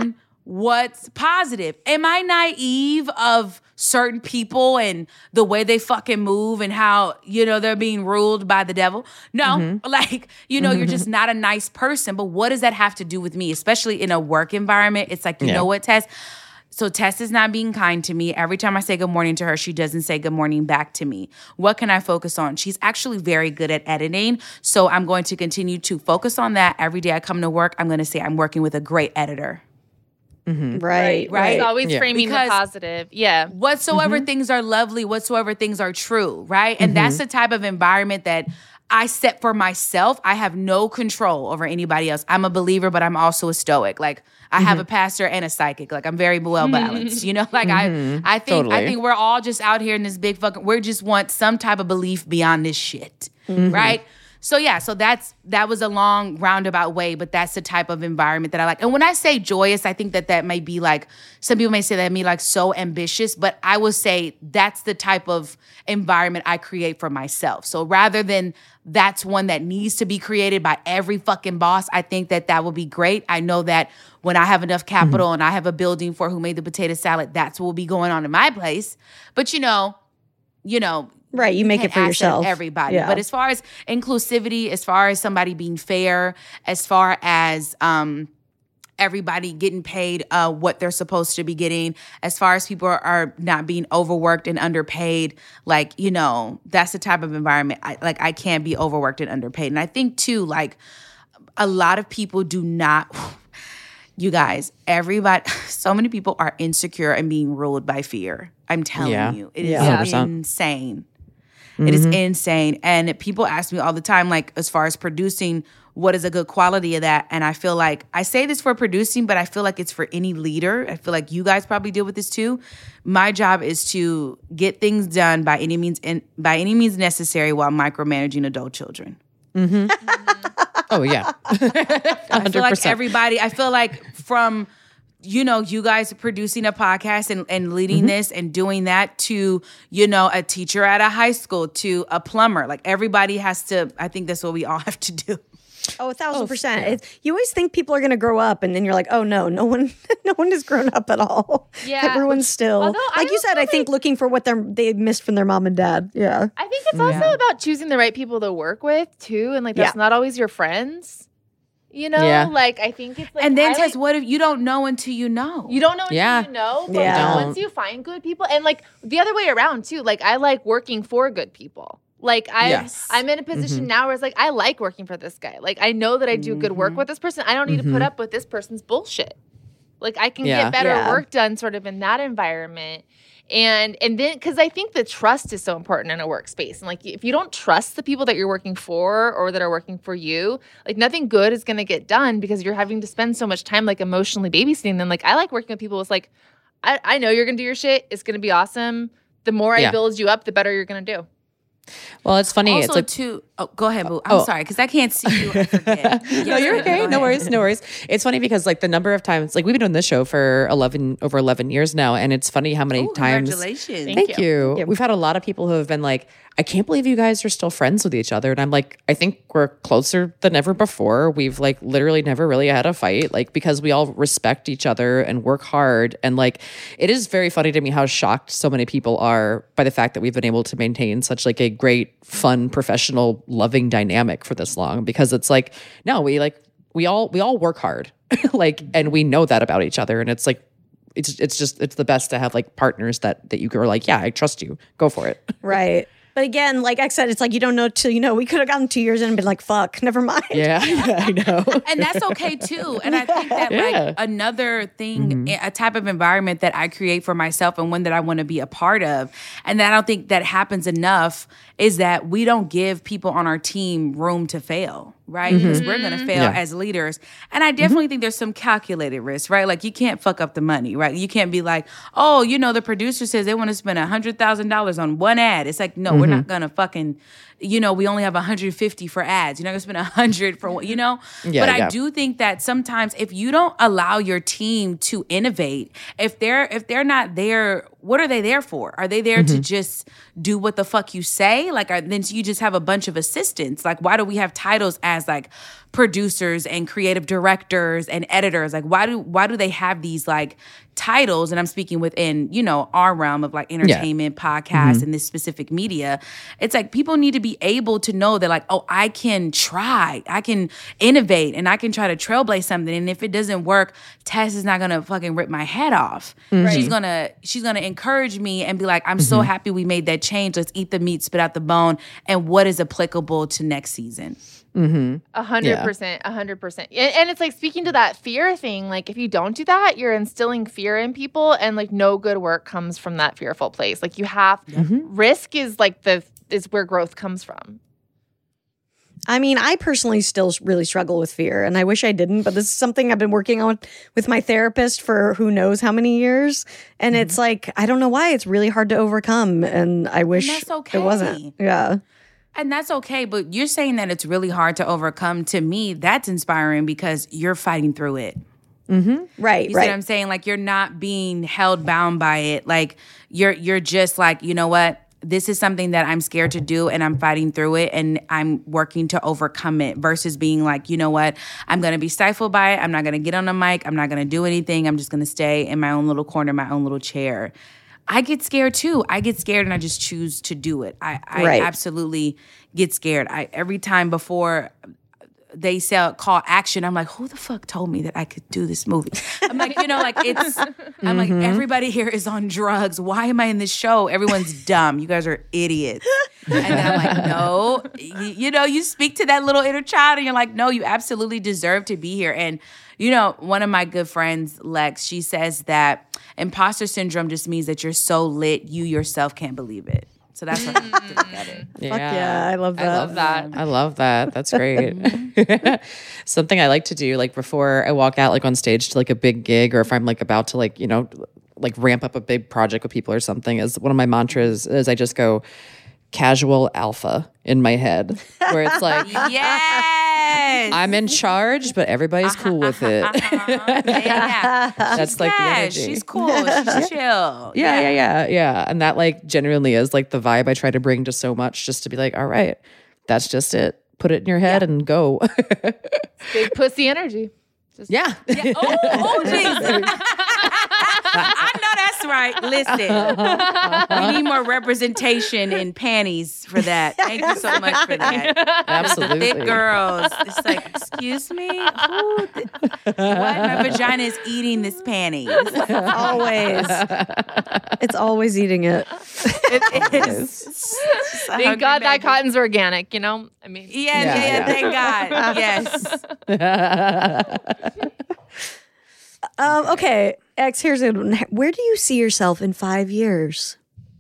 what's positive. Am I naive of certain people and the way they fucking move and how, you know, they're being ruled by the devil? No. Mm-hmm. Like, you know, mm-hmm. you're just not a nice person. But what does that have to do with me? Especially in a work environment. It's like, you yeah. know what, Tess? So Tess is not being kind to me. Every time I say good morning to her, she doesn't say good morning back to me. What can I focus on? She's actually very good at editing. So I'm going to continue to focus on that. Every day I come to work, I'm going to say I'm working with a great editor. Mm-hmm. Right, right. It's always yeah. framing because the positive. Yeah. Whatsoever mm-hmm. things are lovely, whatsoever things are true, right? And mm-hmm. that's the type of environment that I set for myself. I have no control over anybody else. I'm a believer, but I'm also a stoic. Like I mm-hmm. have a pastor and a psychic. Like I'm very well balanced. You know, like mm-hmm. I I think totally. I think we're all just out here in this big fucking, we just want some type of belief beyond this shit. Mm-hmm. Right? So yeah, so that's that was a long roundabout way, but that's the type of environment that I like. And when I say joyous, I think that that may be like, some people may say that me like so ambitious, but I will say that's the type of environment I create for myself. So rather than that's one that needs to be created by every fucking boss, I think that that will be great. I know that when I have enough capital mm-hmm. and I have a building for Who Made the Potato Salad, that's what will be going on in my place. But you know, you know, right, you make it for yourself. Everybody. Yeah. But as far as inclusivity, as far as somebody being fair, as far as um, everybody getting paid uh, what they're supposed to be getting, as far as people are, are not being overworked and underpaid, like, you know, that's the type of environment. I, like, I can't be overworked and underpaid. And I think, too, like, a lot of people do not... You guys, everybody, so many people are insecure and being ruled by fear. I'm telling yeah. you. It is yeah. insane. Mm-hmm. It is insane. And people ask me all the time, like, as far as producing, what is a good quality of that? And I feel like, I say this for producing, but I feel like it's for any leader. I feel like you guys probably deal with this too. My job is to get things done by any means in, by any means necessary while micromanaging adult children. Mm-hmm. Oh, yeah. I feel like everybody, I feel like from, you know, you guys producing a podcast and, and leading mm-hmm. this and doing that to, you know, a teacher at a high school to a plumber. Like everybody has to, I think that's what we all have to do. Oh, a thousand oh, percent. Yeah. It's, you always think people are going to grow up, and then you're like, oh no, no one, no one has grown up at all. Yeah, everyone's still Although, like you said. I think looking for what they they missed from their mom and dad. Yeah, I think it's also yeah. about choosing the right people to work with too, and like that's yeah. not always your friends. You know, yeah. like I think it's like, and then I, Tess, like, what if you don't know until you know? You don't know until yeah. you know. But yeah. once you find good people, and like the other way around too. Like I like working for good people. Like I, yes. I'm in a position mm-hmm. now where it's like I like working for this guy. Like I know that I do mm-hmm. good work with this person. I don't need mm-hmm. to put up with this person's bullshit. Like I can yeah. get better yeah. work done, sort of in that environment. And and then because I think the trust is so important in a workspace. And like if you don't trust the people that you're working for or that are working for you, like nothing good is going to get done because you're having to spend so much time like emotionally babysitting them. Like I like working with people. It's like I, I know you're going to do your shit. It's going to be awesome. The more I yeah. build you up, the better you're going to do. Well, it's funny. Also, it's like too. Oh, go ahead, Boo. I'm oh. sorry because I can't see you. I forget. No, you're okay. No worries. No worries. It's funny because like the number of times, like we've been doing this show for eleven over eleven years now, and it's funny how many Ooh, times. Congratulations! Thank, Thank you. you. Yeah. We've had a lot of people who have been like, I can't believe you guys are still friends with each other. And I'm like, I think we're closer than ever before. We've like literally never really had a fight, like because we all respect each other and work hard. And like, it is very funny to me how shocked so many people are by the fact that we've been able to maintain such like a great, fun, professional, loving dynamic for this long. Because it's like, no, we like, we all, we all work hard, like, and we know that about each other. And it's like, it's, it's just, it's the best to have like partners that, that you are like, yeah, I trust you. Go for it. Right. But again, like I said, it's like you don't know till you know. We could have gotten two years in and been like, fuck, never mind. Yeah, yeah I know. And that's okay too. And I think that yeah. like another thing, mm-hmm. a type of environment that I create for myself and one that I want to be a part of, and that I don't think that happens enough, is that we don't give people on our team room to fail, right? Because mm-hmm. we're going to fail yeah. as leaders. And I definitely mm-hmm. think there's some calculated risk, right? Like you can't fuck up the money, right? You can't be like, oh, you know, the producer says they want to spend one hundred thousand dollars on one ad. It's like, no, mm-hmm. we're not going to fucking, you know, we only have one hundred fifty for ads. You're not going to spend one hundred for what, you know? Yeah, but yeah. I do think that sometimes if you don't allow your team to innovate, if they're if they're not there, what are they there for? Are they there mm-hmm. to just do what the fuck you say? Like, are, then you just have a bunch of assistants. Like, why do we have titles as like producers and creative directors and editors? Like, why do why do they have these like titles? And I'm speaking within, you know, our realm of like entertainment, yeah. podcasts, mm-hmm. and this specific media. It's like people need to be able to know that like, oh, I can try, I can innovate, and I can try to trailblaze something. And if it doesn't work, Tess is not gonna fucking rip my head off. Mm-hmm. She's gonna she's gonna encourage me and be like, I'm mm-hmm. so happy we made that change. Let's eat the meat, spit out the bone, and what is applicable to next season. A hundred percent, a hundred percent. And it's like speaking to that fear thing, like if you don't do that, you're instilling fear in people, and like no good work comes from that fearful place. Like you have mm-hmm. risk is like the is where growth comes from. I mean, I personally still really struggle with fear, and I wish I didn't, but this is something I've been working on with my therapist for who knows how many years. And mm-hmm. it's like, I don't know why it's really hard to overcome, and I wish and that's okay. it wasn't. Yeah. And that's okay, but you're saying that it's really hard to overcome. To me, that's inspiring because you're fighting through it. Mm-hmm. Right, you right. see what I'm saying? Like you're not being held bound by it. Like you're you're just like, you know what? This is something that I'm scared to do, and I'm fighting through it, and I'm working to overcome it, versus being like, you know what? I'm going to be stifled by it. I'm not going to get on the mic. I'm not going to do anything. I'm just going to stay in my own little corner, my own little chair. I get scared too. I get scared and I just choose to do it. I, I right. absolutely get scared. I every time before they say call action, I'm like, who the fuck told me that I could do this movie? I'm like, you know, like it's, I'm mm-hmm. like, everybody here is on drugs. Why am I in this show? Everyone's dumb. You guys are idiots. And then I'm like, no, you, you know, you speak to that little inner child and you're like, no, you absolutely deserve to be here. And, you know, one of my good friends, Lex, she says that imposter syndrome just means that you're so lit, you yourself can't believe it. So that's what I have to look at it. Yeah. Fuck yeah, I love that. I love that. I love that. That's great. Something I like to do, like before I walk out, like on stage to like a big gig, or if I'm like about to like, you know, like ramp up a big project with people or something, is one of my mantras is I just go casual alpha in my head, where it's like, yes, I'm in charge, but everybody's uh-huh, cool with it. Uh-huh, uh-huh. Yeah, yeah. That's she's like the yeah, energy. She's cool. She's chill. Yeah, yeah, yeah, yeah. And that like genuinely is like the vibe I try to bring to so much, just to be like, all right, that's just it. Put it in your head yeah. and go. Big pussy energy. Just yeah. yeah. Oh, oh, Jesus. I know that's right. Listen, we need more representation in panties for that. Thank you so much for that. Absolutely. The thick girls. It's like, excuse me? Who th- what? My vagina is eating this panty. Always. It's always eating it. It is. Thank God baby. That cotton's organic, you know? I mean. Yeah, yeah, yeah, yeah. Thank God. Yes. Um, okay, X, here's a one. Where do you see yourself in five years?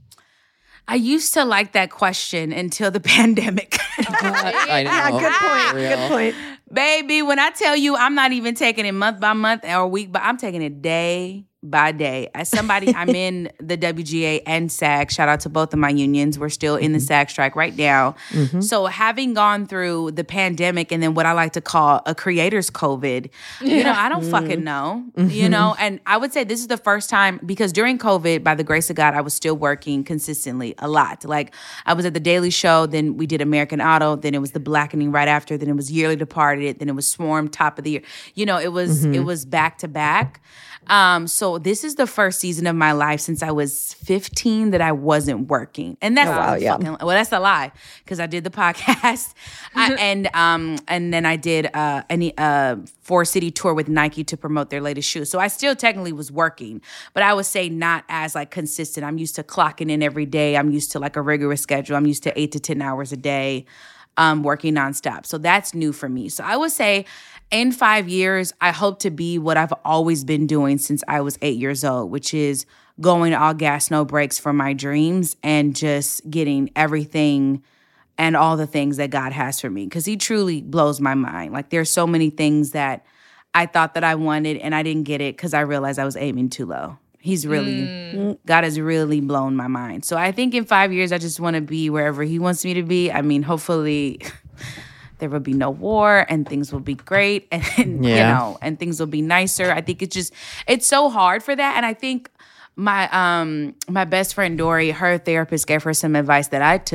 I used to like that question until the pandemic. I know. Yeah, good point. Good point. Baby, when I tell you I'm not even taking it month by month or week, but I'm taking it day by day. As somebody, I'm in the W G A and SAG. Shout out to both of my unions. We're still in the SAG strike right now. Mm-hmm. So having gone through the pandemic and then what I like to call a creator's COVID, yeah. you know, I don't mm-hmm. fucking know, mm-hmm. you know? And I would say this is the first time, because during COVID, by the grace of God, I was still working consistently a lot. Like I was at the Daily Show, then we did American Idol, then it was The Blackening right after, then it was Yearly Departed, then it was Swarm top of the year. You know, it was mm-hmm. it was back to back. Um, so this is the first season of my life since I was fifteen that I wasn't working. And that's oh, wow, yeah. fucking, well, that's a lie, because I did the podcast I, and um and then I did uh any uh four city tour with Nike to promote their latest shoes. So I still technically was working, but I would say not as like consistent. I'm used to clocking in every day. I'm used to like a rigorous schedule. I'm used to eight to ten hours a day, um, working nonstop. So that's new for me. So I would say in five years, I hope to be what I've always been doing since I was eight years old, which is going all gas, no brakes for my dreams and just getting everything and all the things that God has for me. Because he truly blows my mind. Like there's so many things that I thought that I wanted and I didn't get it because I realized I was aiming too low. He's really, mm. God has really blown my mind. So I think in five years, I just want to be wherever he wants me to be. I mean, hopefully there will be no war and things will be great and, and yeah. you know, and things will be nicer. I think it's just, it's so hard for that. And I think my um my best friend Dory, her therapist gave her some advice that I took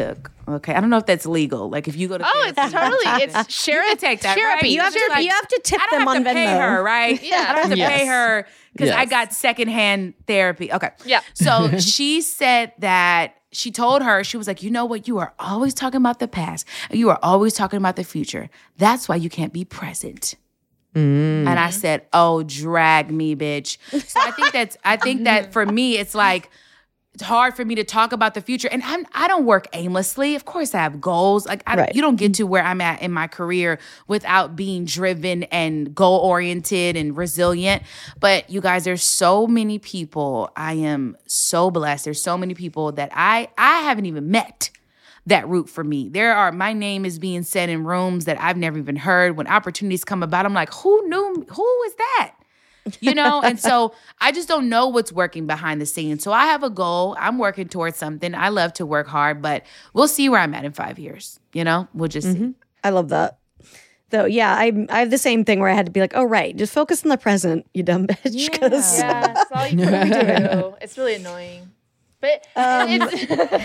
Okay, I don't know if that's legal. Like if you go to Oh, it's therapy, totally. you It's share can take that. therapy. Right? You have to Just like, you have to tip I don't them have on to Venmo. pay her, right? Yeah. I don't have to Yes. pay her because I Yes. got secondhand therapy. Okay. Yeah. So she said that she told her, she was like, you know what? You are always talking about the past. You are always talking about the future. That's why you can't be present. Mm. And I said, oh, drag me, bitch. So I think that's, I think that for me, it's like, it's hard for me to talk about the future. And I'm, I don't work aimlessly. Of course, I have goals. Like I, Right. you don't get to where I'm at in my career without being driven and goal-oriented and resilient. But you guys, there's so many people. I am so blessed. There's so many people that I, I haven't even met that root for me. There are, my name is being said in rooms that I've never even heard. When opportunities come about, I'm like, who knew, who is that? You know? And so I just don't know what's working behind the scenes. So I have a goal. I'm working towards something. I love to work hard, but we'll see where I'm at in five years. You know? We'll just see. I love that. Though, yeah, I I have the same thing where I had to be like, oh, right, just focus on the present, you dumb bitch. 'cause- Yeah, that's all you can do. It's really annoying. But Um, it's,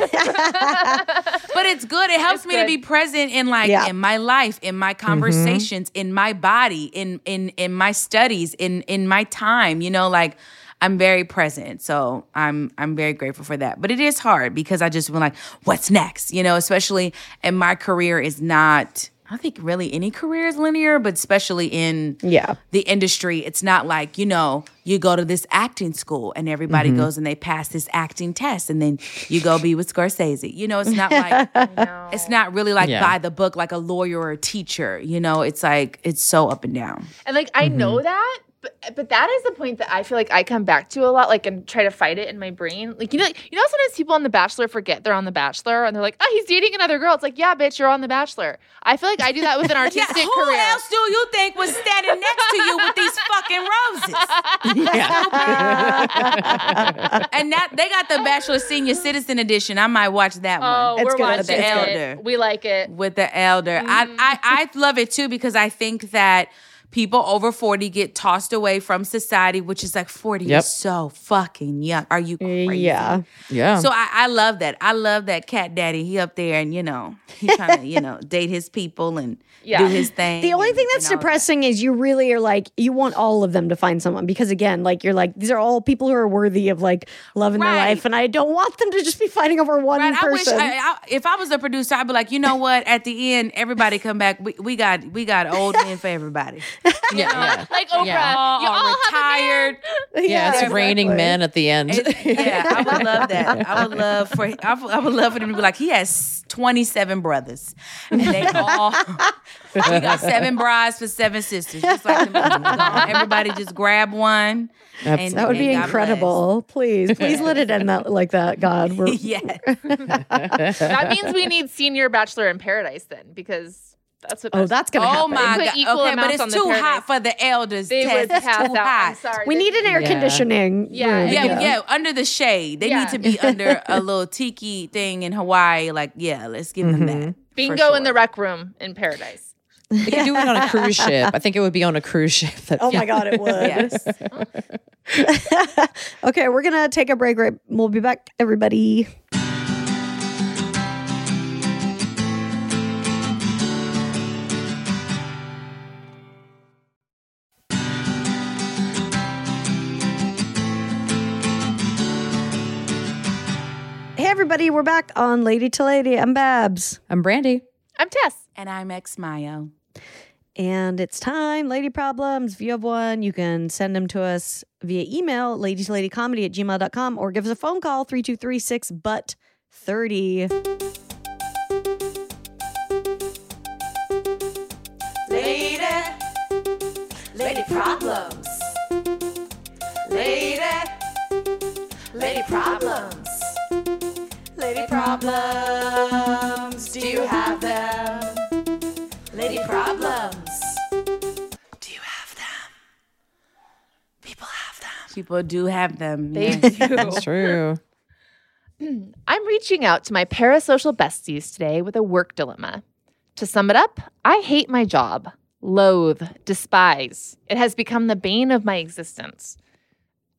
But it's good. It helps It's me to good. be present in like Yeah. in my life, in my conversations, in my body, in in in my studies, in in my time. You know, like I'm very present. So I'm I'm very grateful for that. But it is hard because I just been like, what's next? You know, especially and my career is not. I don't think really any career is linear, but especially in Yeah. the industry, it's not like, you know, you go to this acting school and everybody goes and they pass this acting test and then you go be with Scorsese. You know, it's not like, it's not really like Yeah. by the book, like a lawyer or a teacher. You know, it's like, it's so up and down. and like I know that, but but that is the point that I feel like I come back to a lot, like and try to fight it in my brain. Like you know, you know, sometimes people on The Bachelor forget they're on The Bachelor and they're like, oh, he's dating another girl. It's like, yeah, bitch, you're on The Bachelor. I feel like I do that with an Yeah, artistic who career. else do you think was standing next to you with these fucking roses? And that they got the Bachelor Senior Citizen Edition. I might watch that Oh, one. It's we're good. watching It's The it. Elder. We like it. With the elder. I, I I love it too because I think that people over forty get tossed away from society, which is like forty Yep. is so fucking young. Are you crazy? Yeah. Yeah. So I, I love that. I love that cat daddy. He up there and, you know, he trying to, you know, date his people and Yeah. do his thing. The only and- thing that's and all that. depressing is you really are like, you want all of them to find someone because, again, like, you're like, these are all people who are worthy of like loving their Right. life. And I don't want them to just be fighting over one Right, I wish person. I, I, if I was a producer, I'd be like, you know what? At the end, everybody come back. We, we got we got old men for everybody. yeah, yeah. Like Oprah, Yeah. you all All have a man. retired. Yeah, it's exactly. raining men at the end. It- yeah, I would love that. I would love for I would, I would love for them to be like, he has twenty-seven brothers, and they all we got seven brides for seven sisters, just like the movie. So everybody just grab one. And, That would be and God incredible. Please, please let it end that like that, God. We're, bless. Yes. That means we need senior Bachelor in Paradise then, because that's what. oh, that's gonna Oh happen. my Put God. equal Okay, but amounts it's on the too Paradise. hot for the elders. They Tess. would It's pass too out. hot. I'm sorry. We need an air Yeah. conditioning. Yeah, room, Yeah, Yeah. yeah, under the shade. They Yeah. need to be under a little tiki thing in Hawaii. Like, yeah, let's give them that. for Bingo in the sure. rec room in Paradise. They could do it on a cruise ship. I think it would be on a cruise ship. That, Oh my God, it would. Yes. Okay, we're gonna take a break. Right, we'll be back, everybody. Hey, everybody, we're back on Lady to Lady. I'm Babs. I'm Brandy. I'm Tess. And I'm ex Mayo. And it's time, lady problems. If you have one, you can send them to us via email, lady to lady comedy at gmail dot com, or give us a phone call, three two three six but thirty. Lady, lady problems. Lady, lady problems. Lady problems. Do you have them? Lady problems. Do you have them? People have them. People do have them. They yes. do. That's true. I'm reaching out to my parasocial besties today with a work dilemma. To sum it up, I hate my job. Loathe, despise. It has become the bane of my existence.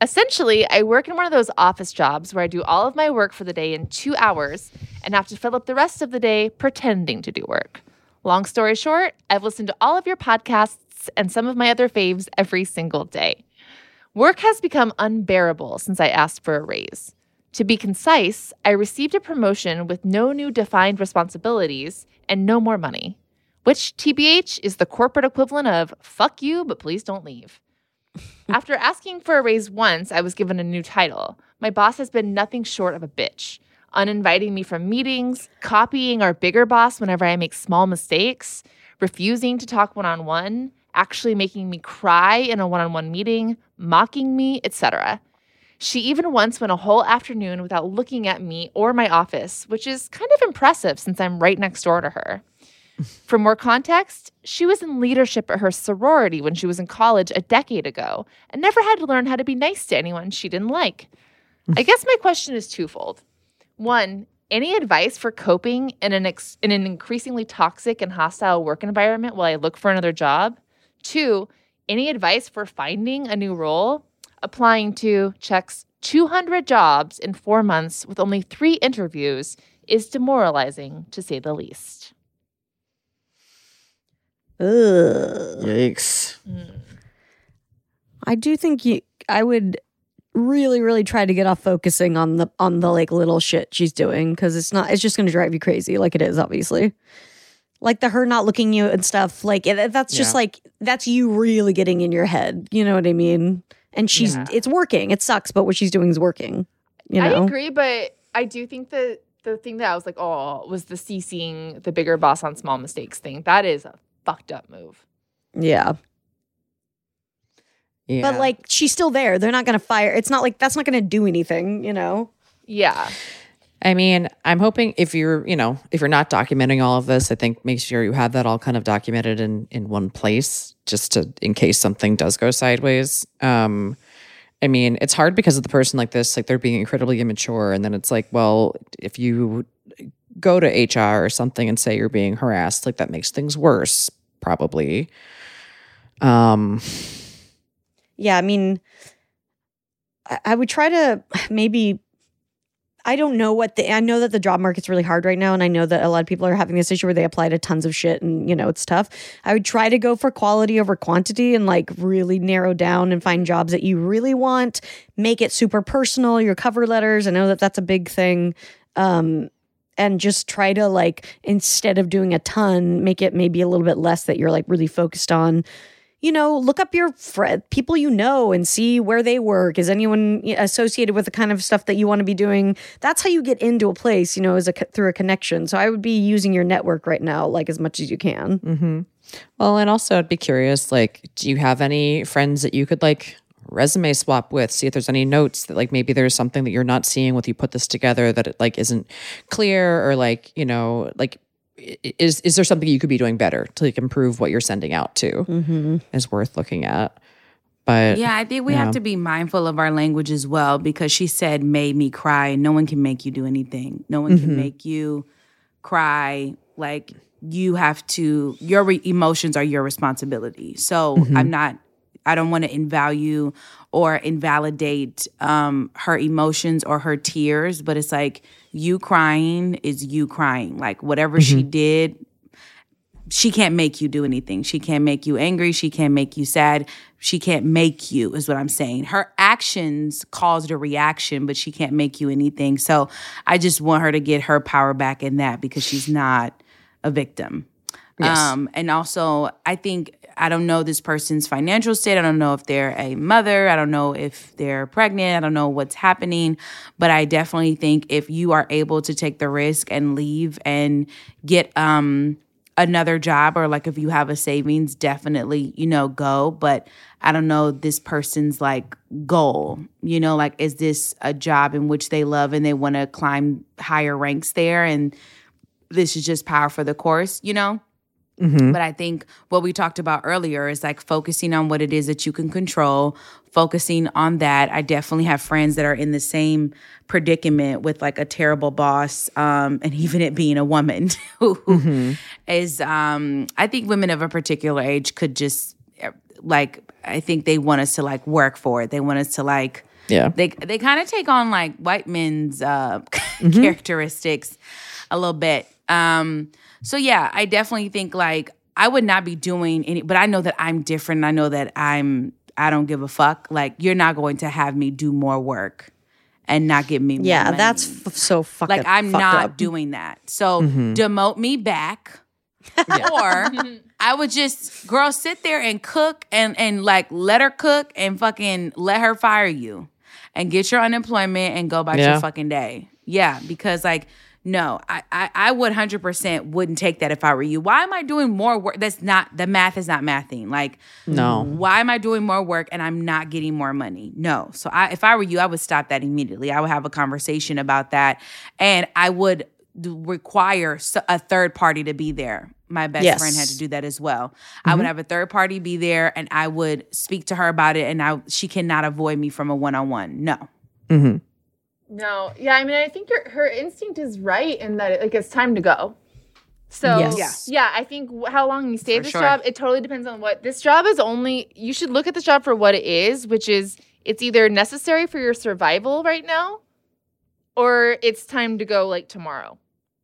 Essentially, I work in one of those office jobs where I do all of my work for the day in two hours and have to fill up the rest of the day pretending to do work. Long story short, I've listened to all of your podcasts and some of my other faves every single day. Work has become unbearable since I asked for a raise. To be concise, I received a promotion with no new defined responsibilities and no more money, which, T B H, is the corporate equivalent of fuck you, but please don't leave. After asking for a raise once, I was given a new title. My boss has been nothing short of a bitch, uninviting me from meetings, copying our bigger boss whenever I make small mistakes, refusing to talk one-on-one, actually making me cry in a one-on-one meeting, mocking me, et cetera. She even once went a whole afternoon without looking at me or my office, which is kind of impressive since I'm right next door to her. For more context, she was in leadership at her sorority when she was in college a decade ago and never had to learn how to be nice to anyone she didn't like. I guess my question is twofold. One, any advice for coping in an ex- in an increasingly toxic and hostile work environment while I look for another job? Two, any advice for finding a new role? Applying to checks two hundred jobs in four months with only three interviews is demoralizing, to say the least. Ugh. Yikes. I do think you, I would really, really try to get off focusing on the on the like little shit she's doing, because it's not. It's just going to drive you crazy, like it is, obviously. Like the her not looking you and stuff. Like it, that's just Yeah. like that's you really getting in your head. You know what I mean? And she's Yeah. it's working. It sucks, but what she's doing is working. You know? I agree, but I do think that the thing that I was like, oh, was the CCing the bigger boss on small mistakes thing. That is a fucked up move. Yeah. Yeah. But like she's still there. They're not going to fire. It's not like that's not going to do anything. You know? Yeah. I mean, I'm hoping if you're, you know, if you're not documenting all of this, I think make sure you have that all kind of documented in in one place, just to in case something does go sideways. Um, I mean, it's hard because of the person like this, like they're being incredibly immature, and then it's like, well, if you go to H R or something and say you're being harassed, like that makes things worse, probably. Um, Yeah. I mean, I, I would try to maybe. I don't know what the, I know that the job market's really hard right now. And I know that a lot of people are having this issue where they apply to tons of shit and, you know, it's tough. I would try to go for quality over quantity and like really narrow down and find jobs that you really want, make it super personal, your cover letters. I know that that's a big thing. Um, and just try to like, instead of doing a ton, make it maybe a little bit less that you're like really focused on. You know, look up your fr- people you know and see where they work. Is anyone associated with the kind of stuff that you want to be doing? That's how you get into a place, you know, is a, through a connection. So I would be using your network right now, like as much as you can. mm-hmm. Well, and also I'd be curious, like, do you have any friends that you could like resume swap with? See if there's any notes that like maybe there's something that you're not seeing with you put this together that it like isn't clear, or like, you know, like, Is is there something you could be doing better to like improve what you're sending out to? Mm-hmm. Is worth looking at. But Yeah, I think we yeah. have to be mindful of our language as well, because she said made me cry. No one can make you do anything. No one Mm-hmm. can make you cry. Like you have to, your re- emotions are your responsibility. So Mm-hmm. I'm not, I don't want to invalue or invalidate um, her emotions or her tears, but it's like you crying is you crying. Like whatever Mm-hmm. she did, she can't make you do anything. She can't make you angry. She can't make you sad. She can't make you, is what I'm saying. Her actions caused a reaction, but she can't make you anything. So I just want her to get her power back in that, because she's not a victim. Yes. Um, and also, I think, I don't know this person's financial state. I don't know if they're a mother. I don't know if they're pregnant. I don't know what's happening. But I definitely think if you are able to take the risk and leave and get um, another job, or like if you have a savings, definitely, you know, go. But I don't know this person's like goal, you know, like is this a job in which they love and they want to climb higher ranks there? And this is just par for the course, you know? Mm-hmm. But I think what we talked about earlier is like focusing on what it is that you can control, focusing on that. I definitely have friends that are in the same predicament with like a terrible boss, um, and even it being a woman who Mm-hmm. is, um, I think women of a particular age could just like, I think they want us to like work for it. They want us to like Yeah. They they kind of take on like white men's uh, characteristics a little bit. Um, so yeah, I definitely think like I would not be doing any, but I know that I'm different. I know that I'm, I don't give a fuck. Like you're not going to have me do more work and not give me more Yeah, money. that's f- so fucking like I'm fucked not up. doing that. So demote me back. Or I would just, girl, sit there and cook and, and like let her cook and fucking let her fire you and get your unemployment and go about Yeah. your fucking day. Yeah, because like, no, I, I, I would one hundred percent wouldn't take that if I were you. Why am I doing more work? That's not, the math is not mathing. Like, No. why am I doing more work and I'm not getting more money? No. So I, if I were you, I would stop that immediately. I would have a conversation about that. And I would d- require s- a third party to be there. My best Yes. friend had to do that as well. I would have a third party be there and I would speak to her about it. And I, she cannot avoid me from a one-on-one. No. No, yeah, I mean, I think your, her instinct is right in that, it, like, it's time to go. So, Yes. yeah, I think w- how long you stay For at this sure. job, it totally depends on what this job is. Only you should look at this job for what it is, which is it's either necessary for your survival right now, or it's time to go like tomorrow.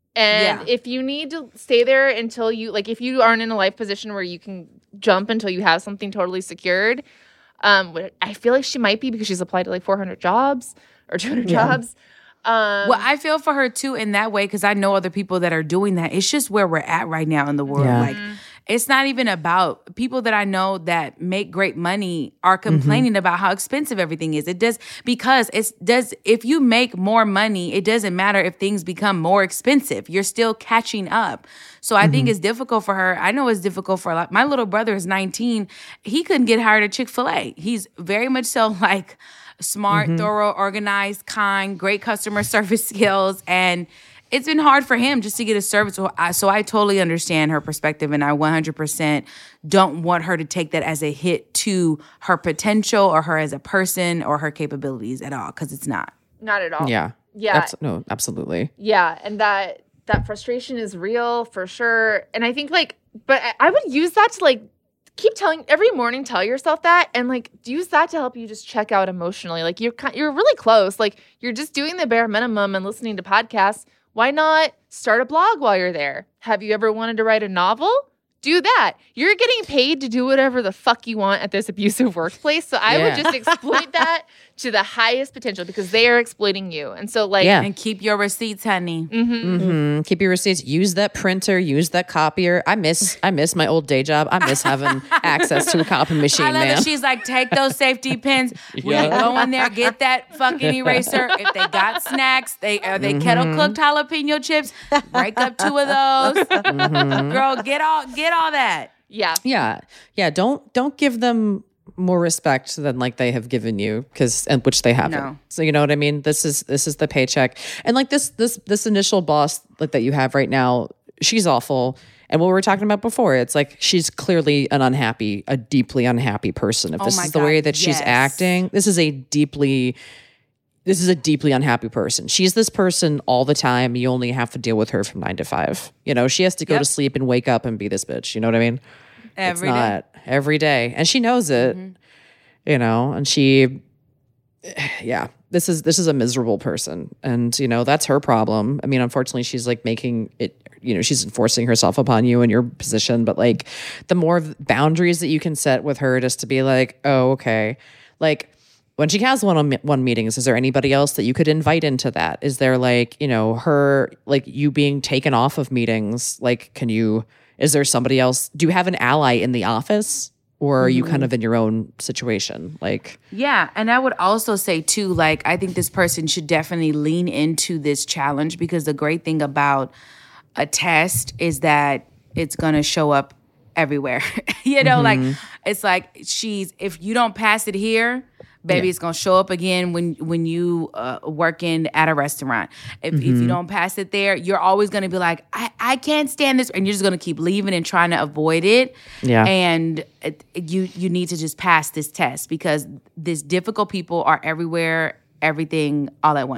And Yeah. if you need to stay there until you, like, if you aren't in a life position where you can jump until you have something totally secured, um, wh- I feel like she might be because she's applied to like four hundred jobs or two hundred jobs. Um, Well, I feel for her too in that way because I know other people that are doing that. It's just where we're at right now in the world. Yeah. Like, it's not even about people that I know that make great money are complaining about how expensive everything is. It does because it's does if you make more money, it doesn't matter if things become more expensive. You're still catching up. So I think it's difficult for her. I know it's difficult for a lot. My little brother is nineteen. He couldn't get hired at Chick-fil-A. He's very much so like smart, thorough, organized, kind, great customer service skills. And it's been hard for him just to get a service. So I, so I totally understand her perspective. And I one hundred percent don't want her to take that as a hit to her potential or her as a person or her capabilities at all, because it's not. not at all. Yeah. Yeah. Abs- no, absolutely. Yeah, and that that frustration is real for sure. And I think like, but I, I would use that to like keep telling every morning. Tell yourself that, and like use that to help you just check out emotionally. Like you're ki- you're really close. Like you're just doing the bare minimum and listening to podcasts. Why not start a blog while you're there? Have you ever wanted to write a novel? Do that. You're getting paid to do whatever the fuck you want at this abusive workplace. So I Yeah. would just exploit that to the highest potential because they are exploiting you. And so like, Yeah. And keep your receipts, honey. hmm Keep your receipts. Use that printer. Use that copier. I miss. I miss my old day job. I miss having access to a copy machine, I love man. that she's like, take those safety pins. When Yeah. you go in there, get that fucking eraser. If they got snacks, they are they kettle cooked jalapeno chips. Break up two of those. Girl, get all get all that. yeah. yeah, yeah. Don't don't give them more respect than like they have given you, because and which they haven't. No. So you know what I mean. This is this is the paycheck, and like this this this initial boss like that you have right now. She's awful. And what we were talking about before, it's like she's clearly an unhappy, a deeply unhappy person. If Oh this my is the God, way that she's yes. acting, this is a deeply this is a deeply unhappy person. She's this person all the time. You only have to deal with her from nine to five. You know, she has to go Yep. to sleep and wake up and be this bitch. You know what I mean? Every it's day. not every day, and she knows it. You know, and she, yeah, this is this is a miserable person, and you know that's her problem. I mean, unfortunately, she's like making it. You know, she's enforcing herself upon you in your position. But like, the more of boundaries that you can set with her, just to be like, oh, okay, like. When she has one-on-one meetings, is there anybody else that you could invite into that? Is there like, you know, her, like you being taken off of meetings? Like, can you, is there somebody else? Do you have an ally in the office, or are you kind of in your own situation? Like, Yeah, and I would also say too, like I think this person should definitely lean into this challenge, because the great thing about a test is that it's gonna show up everywhere. you know, like it's like she's if you don't pass it here, baby, Yeah. it's gonna show up again when when you uh, working at a restaurant. If if you don't pass it there, you're always gonna be like, I, I can't stand this, and you're just gonna keep leaving and trying to avoid it. Yeah. And it, you you need to just pass this test, because these difficult people are everywhere, everything, all at once.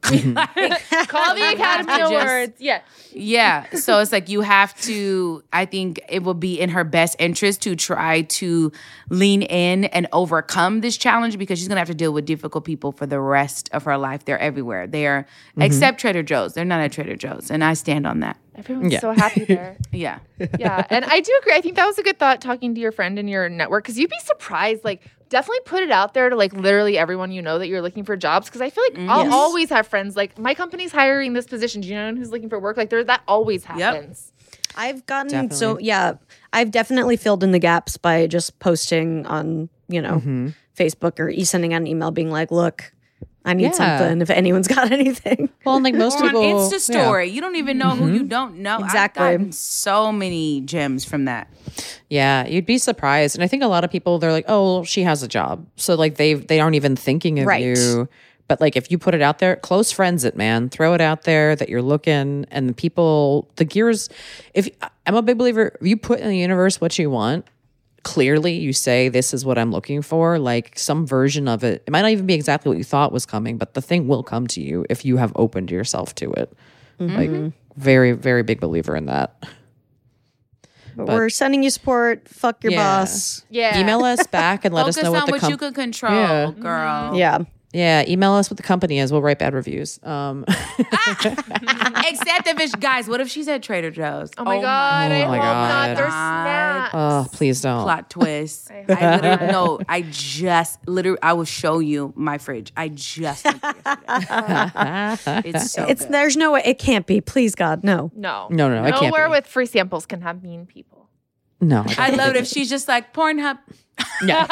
Call the Academy just- Awards. Yeah. Yeah. So it's like you have to, I think it will be in her best interest to try to lean in and overcome this challenge because she's going to have to deal with difficult people for the rest of her life. They're everywhere. They are, Mm-hmm. except Trader Joe's. They're not at Trader Joe's. And I stand on that. Everyone's Yeah. so happy there. Yeah. Yeah. And I do agree. I think that was a good thought talking to your friend in your network because you'd be surprised. Like, definitely put it out there to like literally everyone you know that you're looking for jobs. Because I feel like I'll Yes. always have friends like my company's hiring this position. Do you know anyone who's looking for work? Like, there that always happens. I've gotten so Definitely. yeah, I've definitely filled in the gaps by just posting on, you know, Mm-hmm. Facebook or e sending out an email being like, look, I need Yeah. something if anyone's got anything. Well, and like most Or on people, Insta story. Yeah. You don't even know who you don't know. Exactly. I've gotten so many gems from that. Yeah, you'd be surprised. And I think a lot of people, they're like, oh, well, she has a job. So like they they aren't even thinking of Right. you. But like if you put it out there, close friends it, man. Throw it out there that you're looking and the people, the gears, if I'm a big believer, if you put in the universe what you want, clearly you say, this is what I'm looking for, like some version of it. It might not even be exactly what you thought was coming, but the thing will come to you if you have opened yourself to it. Like very, very big believer in that. But, But- we're sending you support. Fuck your Yeah. boss. Yeah. Email us back and let Focus us know what on the what com- you could control, Yeah. girl. Yeah. Yeah, email us what the company is. We'll write bad reviews. Um, Except if it's, guys, what if she's at Trader Joe's? Oh my God. I Oh my hope God. not. They're God. snacks. oh, please don't. Plot twist. I literally no. I just literally. I will show you my fridge. I just. went through yesterday. It's so. It's good. there's no way it can't be. Please God, no. No. No, no, it can't Nowhere be. with free samples can have mean people. No. I love it if she's just like Pornhub. Yeah.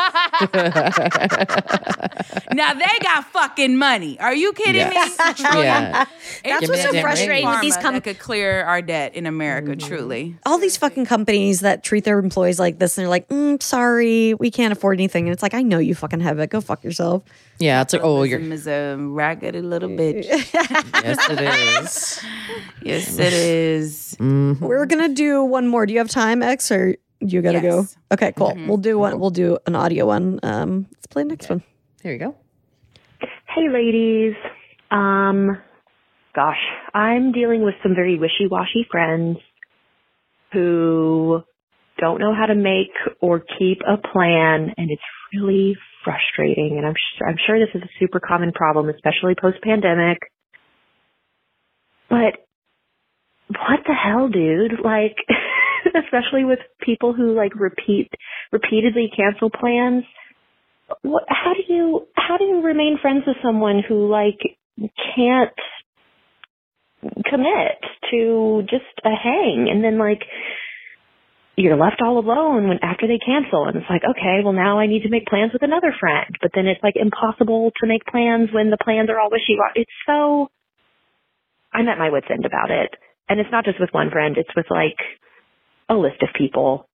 Now they got fucking money. Are you kidding Yes. me? Yeah. It's Give me what's that so damn frustrating with pharma these com- that could clear our debt in America. Truly. All these fucking companies that treat their employees like this and they're like, mm, sorry, we can't afford anything. And it's like, I know you fucking have it. Go fuck yourself. Yeah, it's like, oh, you're. Capitalism is a raggedy little bitch. Yes, it is. Yes, it is. We're gonna do one more. Do you have time, X, or you gotta Yes. go? Okay, cool. We'll do one. We'll do an audio one. Um, let's play the next one. Here you go. Hey, ladies. Um, gosh, I'm dealing with some very wishy-washy friends who don't know how to make or keep a plan, and it's really frustrating. And I'm sure, I'm sure this is a super common problem, especially post-pandemic. But what the hell, dude? Like, especially with people who like repeat, repeatedly cancel plans. What, how do you how do you remain friends with someone who like can't commit to just a hang, and then like you're left all alone when after they cancel, and it's like, okay, well now I need to make plans with another friend, but then it's like impossible to make plans when the plans are all wishy-washy. It's so I'm at my wit's end about it, and it's not just with one friend; it's with like a list of people.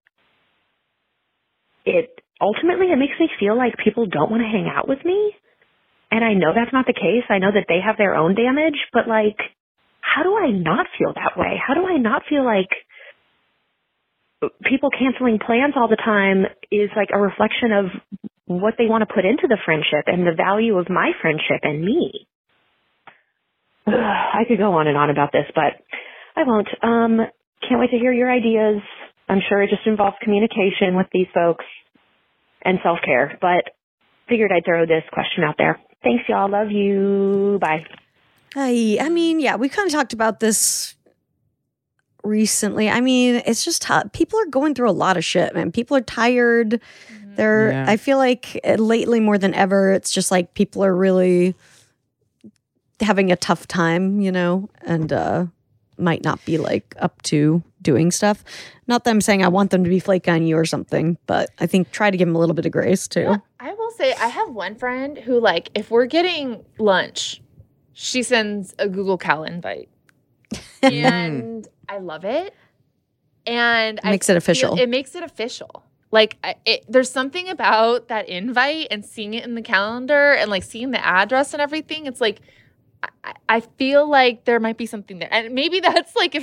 It ultimately, it makes me feel like people don't want to hang out with me. And I know that's not the case. I know that they have their own damage, but like, how do I not feel that way? How do I not feel like people canceling plans all the time is like a reflection of what they want to put into the friendship and the value of my friendship and me? Ugh, I could go on and on about this, but I won't. Um, can't wait to hear your ideas. I'm sure it just involves communication with these folks and self-care, but figured I'd throw this question out there. Thanks, y'all. Love you. Bye. I, I mean, yeah, we kind of talked about this recently. I mean, it's just tough. People are going through a lot of shit, man. People are tired. They're, Yeah. I feel like uh, lately more than ever, it's just like people are really having a tough time, you know, and uh, might not be like up to doing stuff. Not that I'm saying I want them to be flaky on you or something, but I think try to give them a little bit of grace too. I will say I have one friend who, like, if we're getting lunch, she sends a Google Cal invite. And I love it. And I Makes it official. feel- it makes it official. Like, I- it, there's something about that invite and seeing it in the calendar and, like, seeing the address and everything. It's like, I, I feel like there might be something there. And maybe that's, like, if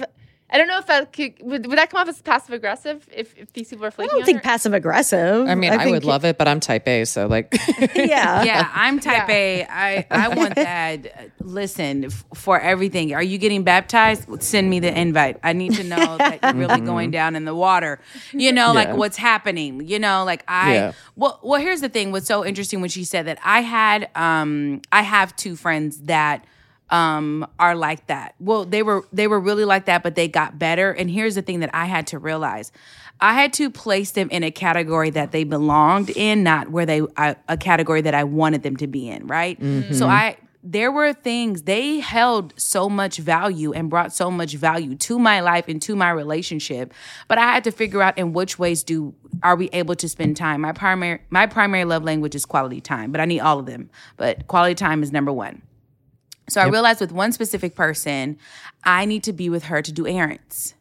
I don't know if that could, would, would that come off as passive aggressive if, if these people are I flaking don't on think her? passive aggressive. I mean, I, think would love it, but I'm type A, so like, Yeah. Yeah, I'm type Yeah. A. I, I want that. Listen, f- for everything. Are you getting baptized? Send me the invite. I need to know that you're really going down in the water. You know, like Yeah. what's happening. You know, like I. Yeah. Well, well. Here's the thing. What's so interesting when she said that I had, um, I have two friends that. um are like that. Well, they were they were really like that, but they got better. And here's the thing that I had to realize. I had to place them in a category that they belonged in, not where they I, a category that I wanted them to be in, right? So I there were things they held so much value and brought so much value to my life and to my relationship, but I had to figure out in which ways do are we able to spend time. My primary my primary love language is quality time, but I need all of them. But quality time is number one. So I realized with one specific person, I need to be with her to do errands.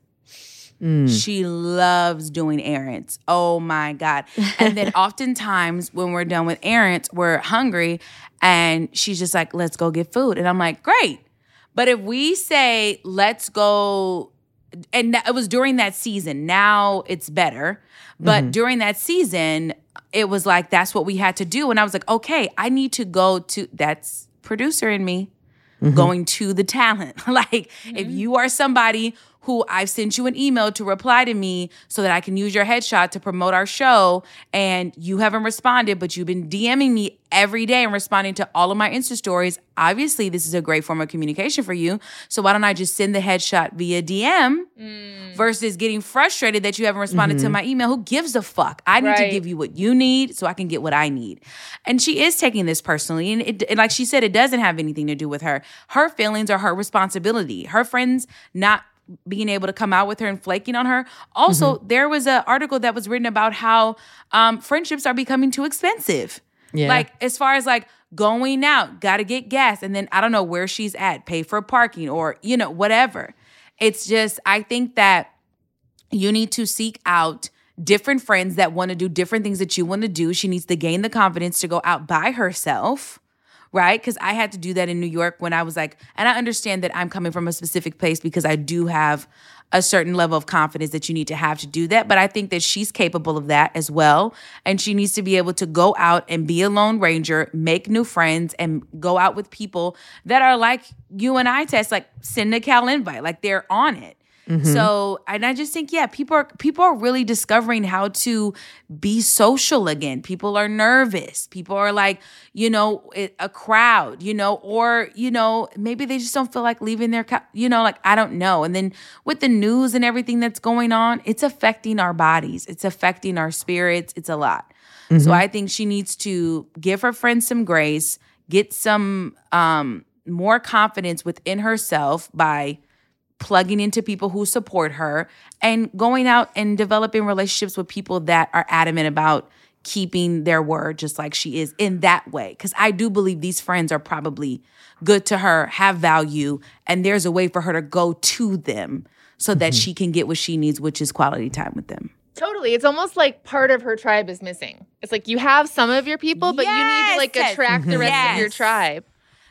She loves doing errands. Oh my God. And then oftentimes when we're done with errands, we're hungry and she's just like, let's go get food. And I'm like, great. But if we say, let's go, and it was during that season, now it's better. But during that season, it was like, that's what we had to do. And I was like, okay, I need to go to, that's producer in me. Going to the talent. Like, if you are somebody who I've sent you an email to reply to me so that I can use your headshot to promote our show, and you haven't responded, but you've been DMing me every day and responding to all of my Insta stories, obviously this is a great form of communication for you. So why don't I just send the headshot via D M mm. versus getting frustrated that you haven't responded mm-hmm. to my email? Who gives a fuck? I need right. to give you what you need so I can get what I need. And she is taking this personally. And, it, and like she said, it doesn't have anything to do with her. Her feelings are her responsibility. Her friends not being able to come out with her and flaking on her. Also, mm-hmm. there was an article that was written about how um, friendships are becoming too expensive. Yeah. Like, as far as like going out, got to get gas. And then I don't know where she's at, pay for parking or, you know, whatever. It's just, I think that you need to seek out different friends that want to do different things that you want to do. She needs to gain the confidence to go out by herself. Right? Because I had to do that in New York when I was like, and I understand that I'm coming from a specific place because I do have a certain level of confidence that you need to have to do that. But I think that she's capable of that as well. And she needs to be able to go out and be a lone ranger, make new friends, and go out with people that are like you and I, Tess, like send a Cal invite, like they're on it. Mm-hmm. So, and I just think, yeah, people are people are really discovering how to be social again. People are nervous. People are like, you know, it, a crowd, you know, or, you know, maybe they just don't feel like leaving their, you know, like, I don't know. And then with the news and everything that's going on, it's affecting our bodies. It's affecting our spirits. It's a lot. Mm-hmm. So I think she needs to give her friends some grace, get some um, more confidence within herself by plugging into people who support her and going out and developing relationships with people that are adamant about keeping their word just like she is in that way. Because I do believe these friends are probably good to her, have value, and there's a way for her to go to them so that mm-hmm. she can get what she needs, which is quality time with them. Totally. It's almost like part of her tribe is missing. It's like you have some of your people, but yes, you need to like attract the rest yes. of your tribe.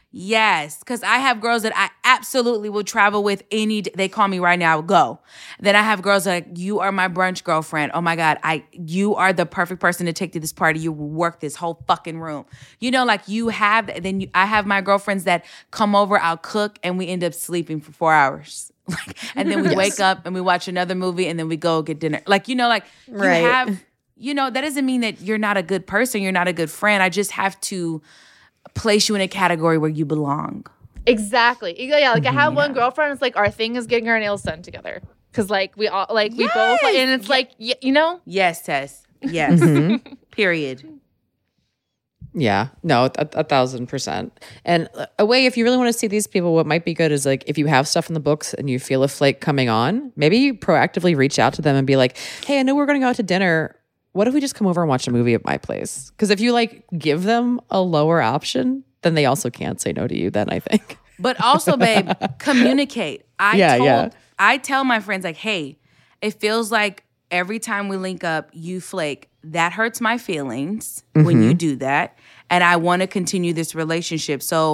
Yes, because I have girls that I absolutely will travel with any day. They call me right now, go. Then I have girls that like, you are my brunch girlfriend. Oh my God, I you are the perfect person to take to this party. You will work this whole fucking room. You know, like you have, then you, I have my girlfriends that come over, I'll cook, and we end up sleeping for four hours. Like, and then we yes. wake up and we watch another movie and then we go get dinner. Like, you know, like you right. have, you know, that doesn't mean that you're not a good person, you're not a good friend. I just have to place you in a category where you belong. Exactly. Yeah, like I have one girlfriend, it's like our thing is getting our nails done together. Cause like we all like we yes. both like, and it's yeah. like y- you know? Yes, Tess. Yes. Mm-hmm. Period. Yeah. No, a, a thousand percent. And a way, if you really want to see these people, what might be good is like if you have stuff in the books and you feel a flake coming on, maybe proactively reach out to them and be like, hey, I know we're gonna go out to dinner. What if we just come over and watch a movie at my place? Because if you like give them a lower option, then they also can't say no to you then, I think. But also, babe, communicate. I yeah, told, yeah. I tell my friends like, hey, it feels like every time we link up, you flake. That hurts my feelings mm-hmm. when you do that. And I want to continue this relationship. So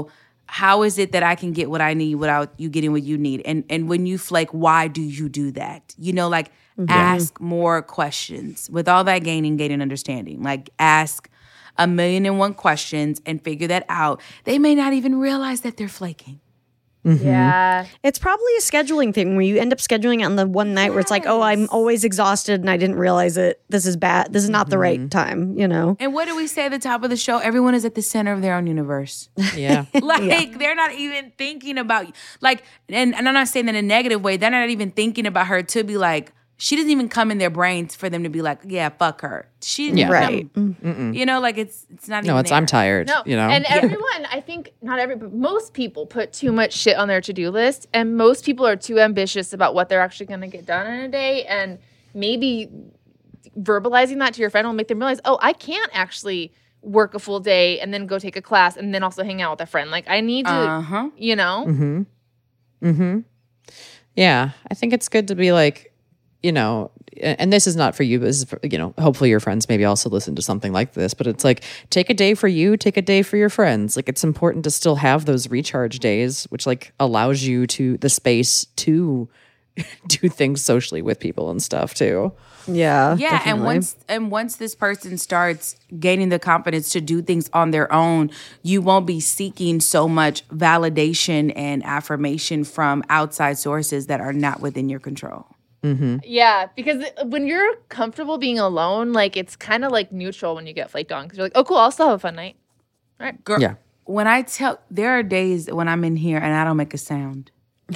how is it that I can get what I need without you getting what you need? And and when you flake, why do you do that? You know, like mm-hmm. ask more questions. With all that gaining, gaining understanding. Like ask a million and one questions and figure that out. They may not even realize that they're flaking. Mm-hmm. Yeah. It's probably a scheduling thing where you end up scheduling on the one night yes. where it's like, oh, I'm always exhausted and I didn't realize it. This is bad. This is not mm-hmm. the right time, you know? And what do we say at the top of the show? Everyone is at the center of their own universe. Yeah. like, yeah. they're not even thinking about, like, and, and I'm not saying that in a negative way. They're not even thinking about her to be like, she doesn't even come in their brains for them to be like, yeah, fuck her. She didn't yeah. right. come, you know, like it's it's not no, even it's there. I'm tired. No, you know, and Yeah. everyone, I think not every, but most people put too much shit on their to-do list, and most people are too ambitious about what they're actually going to get done in a day, and maybe verbalizing that to your friend will make them realize, oh, I can't actually work a full day and then go take a class and then also hang out with a friend. Like I need to, Uh-huh. you know. Mm-hmm. Mm-hmm. Yeah, I think it's good to be like, you know, and this is not for you, but this is for, you know, hopefully your friends maybe also listen to something like this, but it's like, take a day for you, take a day for your friends. Like it's important to still have those recharge days, which like allows you to the space to do things socially with people and stuff too. Yeah. Yeah, definitely. and once and once this person starts gaining the confidence to do things on their own, you won't be seeking so much validation and affirmation from outside sources that are not within your control. Mm-hmm. Yeah, because when you're comfortable being alone, like it's kind of like neutral when you get flaked on because you're like, oh, cool, I'll still have a fun night. All right. Girl, Yeah. when I tell, there are days when I'm in here and I don't make a sound.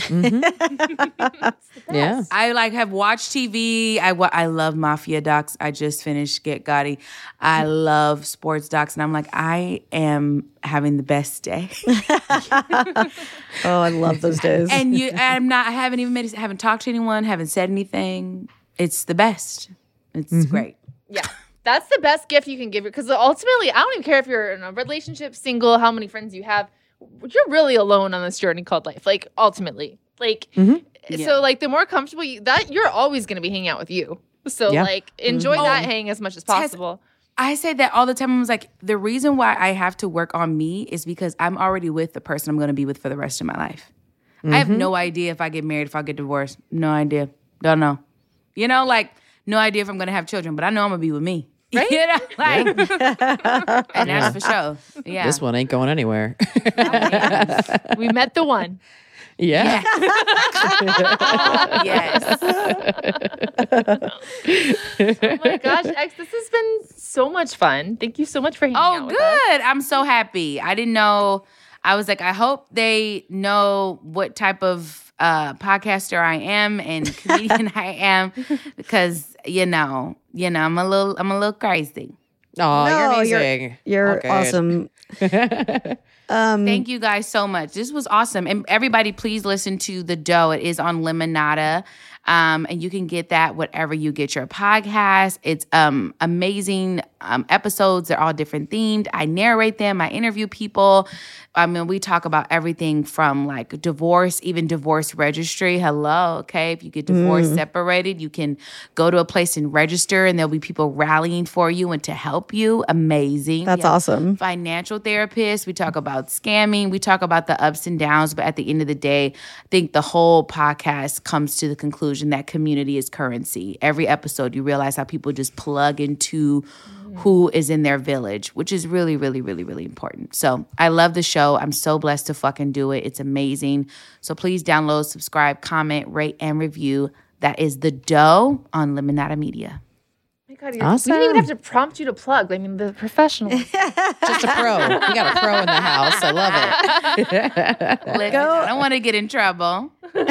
Yeah. I like have watched T V. I wa- I love mafia docs. I just finished Get Gotti. I love sports docs, and I'm like, I am having the best day. Oh, I love those days. And you, I'm not. I haven't even made. Haven't talked to anyone. Haven't said anything. It's the best. It's Mm-hmm. great. Yeah. That's the best gift you can give because ultimately, I don't even care if you're in a relationship, single, how many friends you have. You're really alone on this journey called life. Like ultimately, like Yeah. so, like the more comfortable you that you're always going to be hanging out with you. So Yeah. like enjoy Mhm. that Oh. hang as much as Tess, possible. I say that all the time. I was like, the reason why I have to work on me is because I'm already with the person I'm going to be with for the rest of my life. I have no idea if I get married, if I get divorced. No idea. Don't know. You know, like no idea if I'm going to have children, but I know I'm going to be with me. Right? You know, like, and that's for sure. Yeah. This one ain't going anywhere. We met the one. Yeah. Yes. Oh my gosh, X, this has been so much fun. Thank you so much for hanging Oh, out with us. good. I'm so happy. I didn't know. I was like, I hope they know what type of uh, podcaster I am and comedian I am, because you know, you know, I'm a little, I'm a little crazy. Oh, No, you're you're- amazing. You're Okay. awesome. Um, Thank you guys so much. This was awesome. And everybody, please listen to The Dough. It is on Limonada. Um, and you can get that wherever you get your podcast. It's um, amazing um, episodes. They're all different themed. I narrate them. I interview people. I mean, we talk about everything from like divorce, even divorce registry. Hello, okay? If you get divorced, Mm. separated, you can go to a place and register, and there'll be people rallying for you and to help you. Amazing. That's Yeah. awesome. Financial therapists. We talk about scamming. We talk about the ups and downs. But at the end of the day, I think the whole podcast comes to the conclusion that community is currency. Every episode, you realize how people just plug into who is in their village, which is really, really, really, really important. So I love the show. I'm so blessed to fucking do it. It's amazing. So please download, subscribe, comment, rate, and review. That is The Dough on Limonada Media. Oh my God, you're, we didn't even have to prompt you to plug. I mean, the professional. Just a pro. You got a pro in the house. I love it. Listen, I don't want to get in trouble.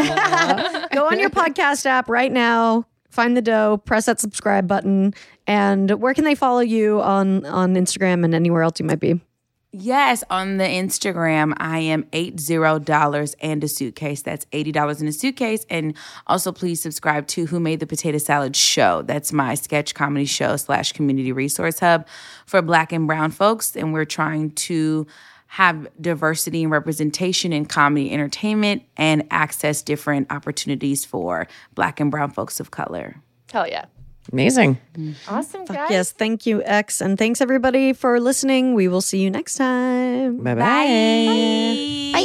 Go on your podcast app right now, find The Dough, press that subscribe button, and where can they follow you on on Instagram and anywhere else you might be? Yes, on the Instagram, I am eighty dollars and a suitcase. That's eighty dollars in a suitcase. And also, please subscribe to Who Made the Potato Salad Show. That's my sketch comedy show slash community resource hub for Black and brown folks. And we're trying to have diversity and representation in comedy entertainment and access different opportunities for Black and brown folks of color. Hell yeah. Amazing. Awesome, guys. Yes, thank you, X. And thanks everybody for listening. We will see you next time. Bye-bye. Bye.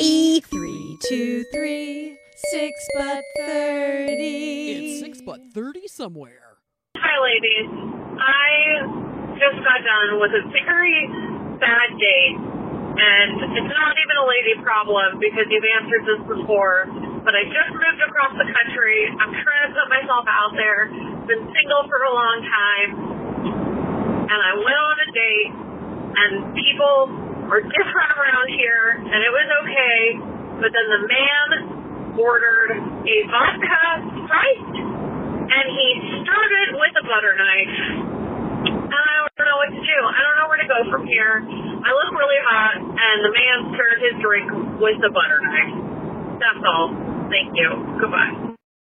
somewhere. Hi, ladies. I just got done with a very bad date, and it's not even a lady problem because you've answered this before, but I just moved across the country. I'm trying to put myself out there. Been single for a long time, and I went on a date, and people were different around here, and it was okay, but then the man ordered a vodka Sprite, and he started with a butter knife. And I don't know what to do. I don't know where to go from here. I look really hot, and the man served his drink with the butter knife. That's all. Thank you. Goodbye.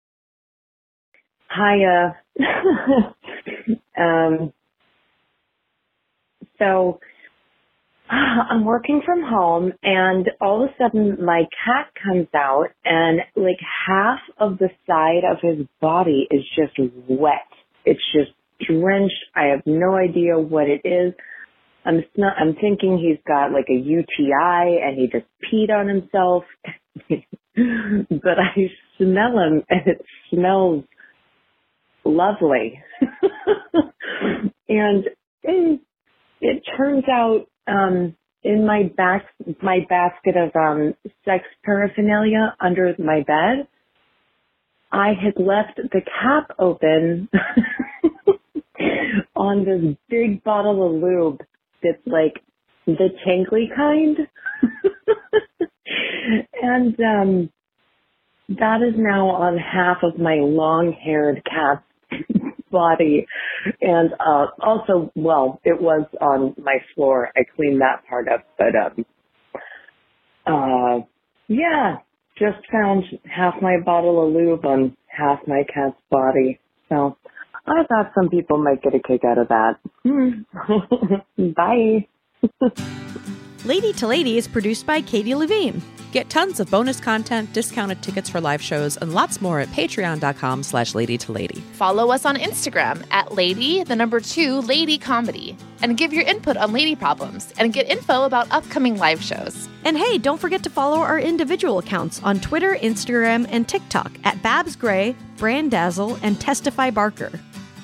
Hi, uh, um, so I'm working from home, and all of a sudden my cat comes out, and like half of the side of his body is just wet. It's just drenched. I have no idea what it is. I'm not, I'm thinking he's got like a U T I and he just peed on himself. But I smell him, and it smells lovely. And it, it turns out um in my back my basket of um sex paraphernalia under my bed, I had left the cap open on this big bottle of lube that's like the Tankley kind. And um that is now on half of my long-haired cat's body. And uh also, well, it was on my floor. I cleaned that part up. But um uh yeah, just found half my bottle of lube on half my cat's body. So I thought some people might get a kick out of that. Bye. Lady to Lady is produced by Katie Levine. Get tons of bonus content, discounted tickets for live shows, and lots more at patreon.com slash lady to lady. Follow us on Instagram at lady, the number two, lady comedy. And give your input on lady problems and get info about upcoming live shows. And hey, don't forget to follow our individual accounts on Twitter, Instagram, and TikTok at Babs Gray, Brandazzle, and Testify Barker.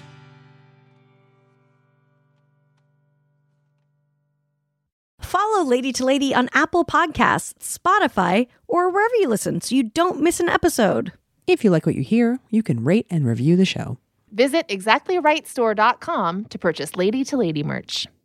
Follow Lady to Lady on Apple Podcasts, Spotify, or wherever you listen so you don't miss an episode. If you like what you hear, you can rate and review the show. Visit exactly right store dot com to purchase Lady to Lady merch.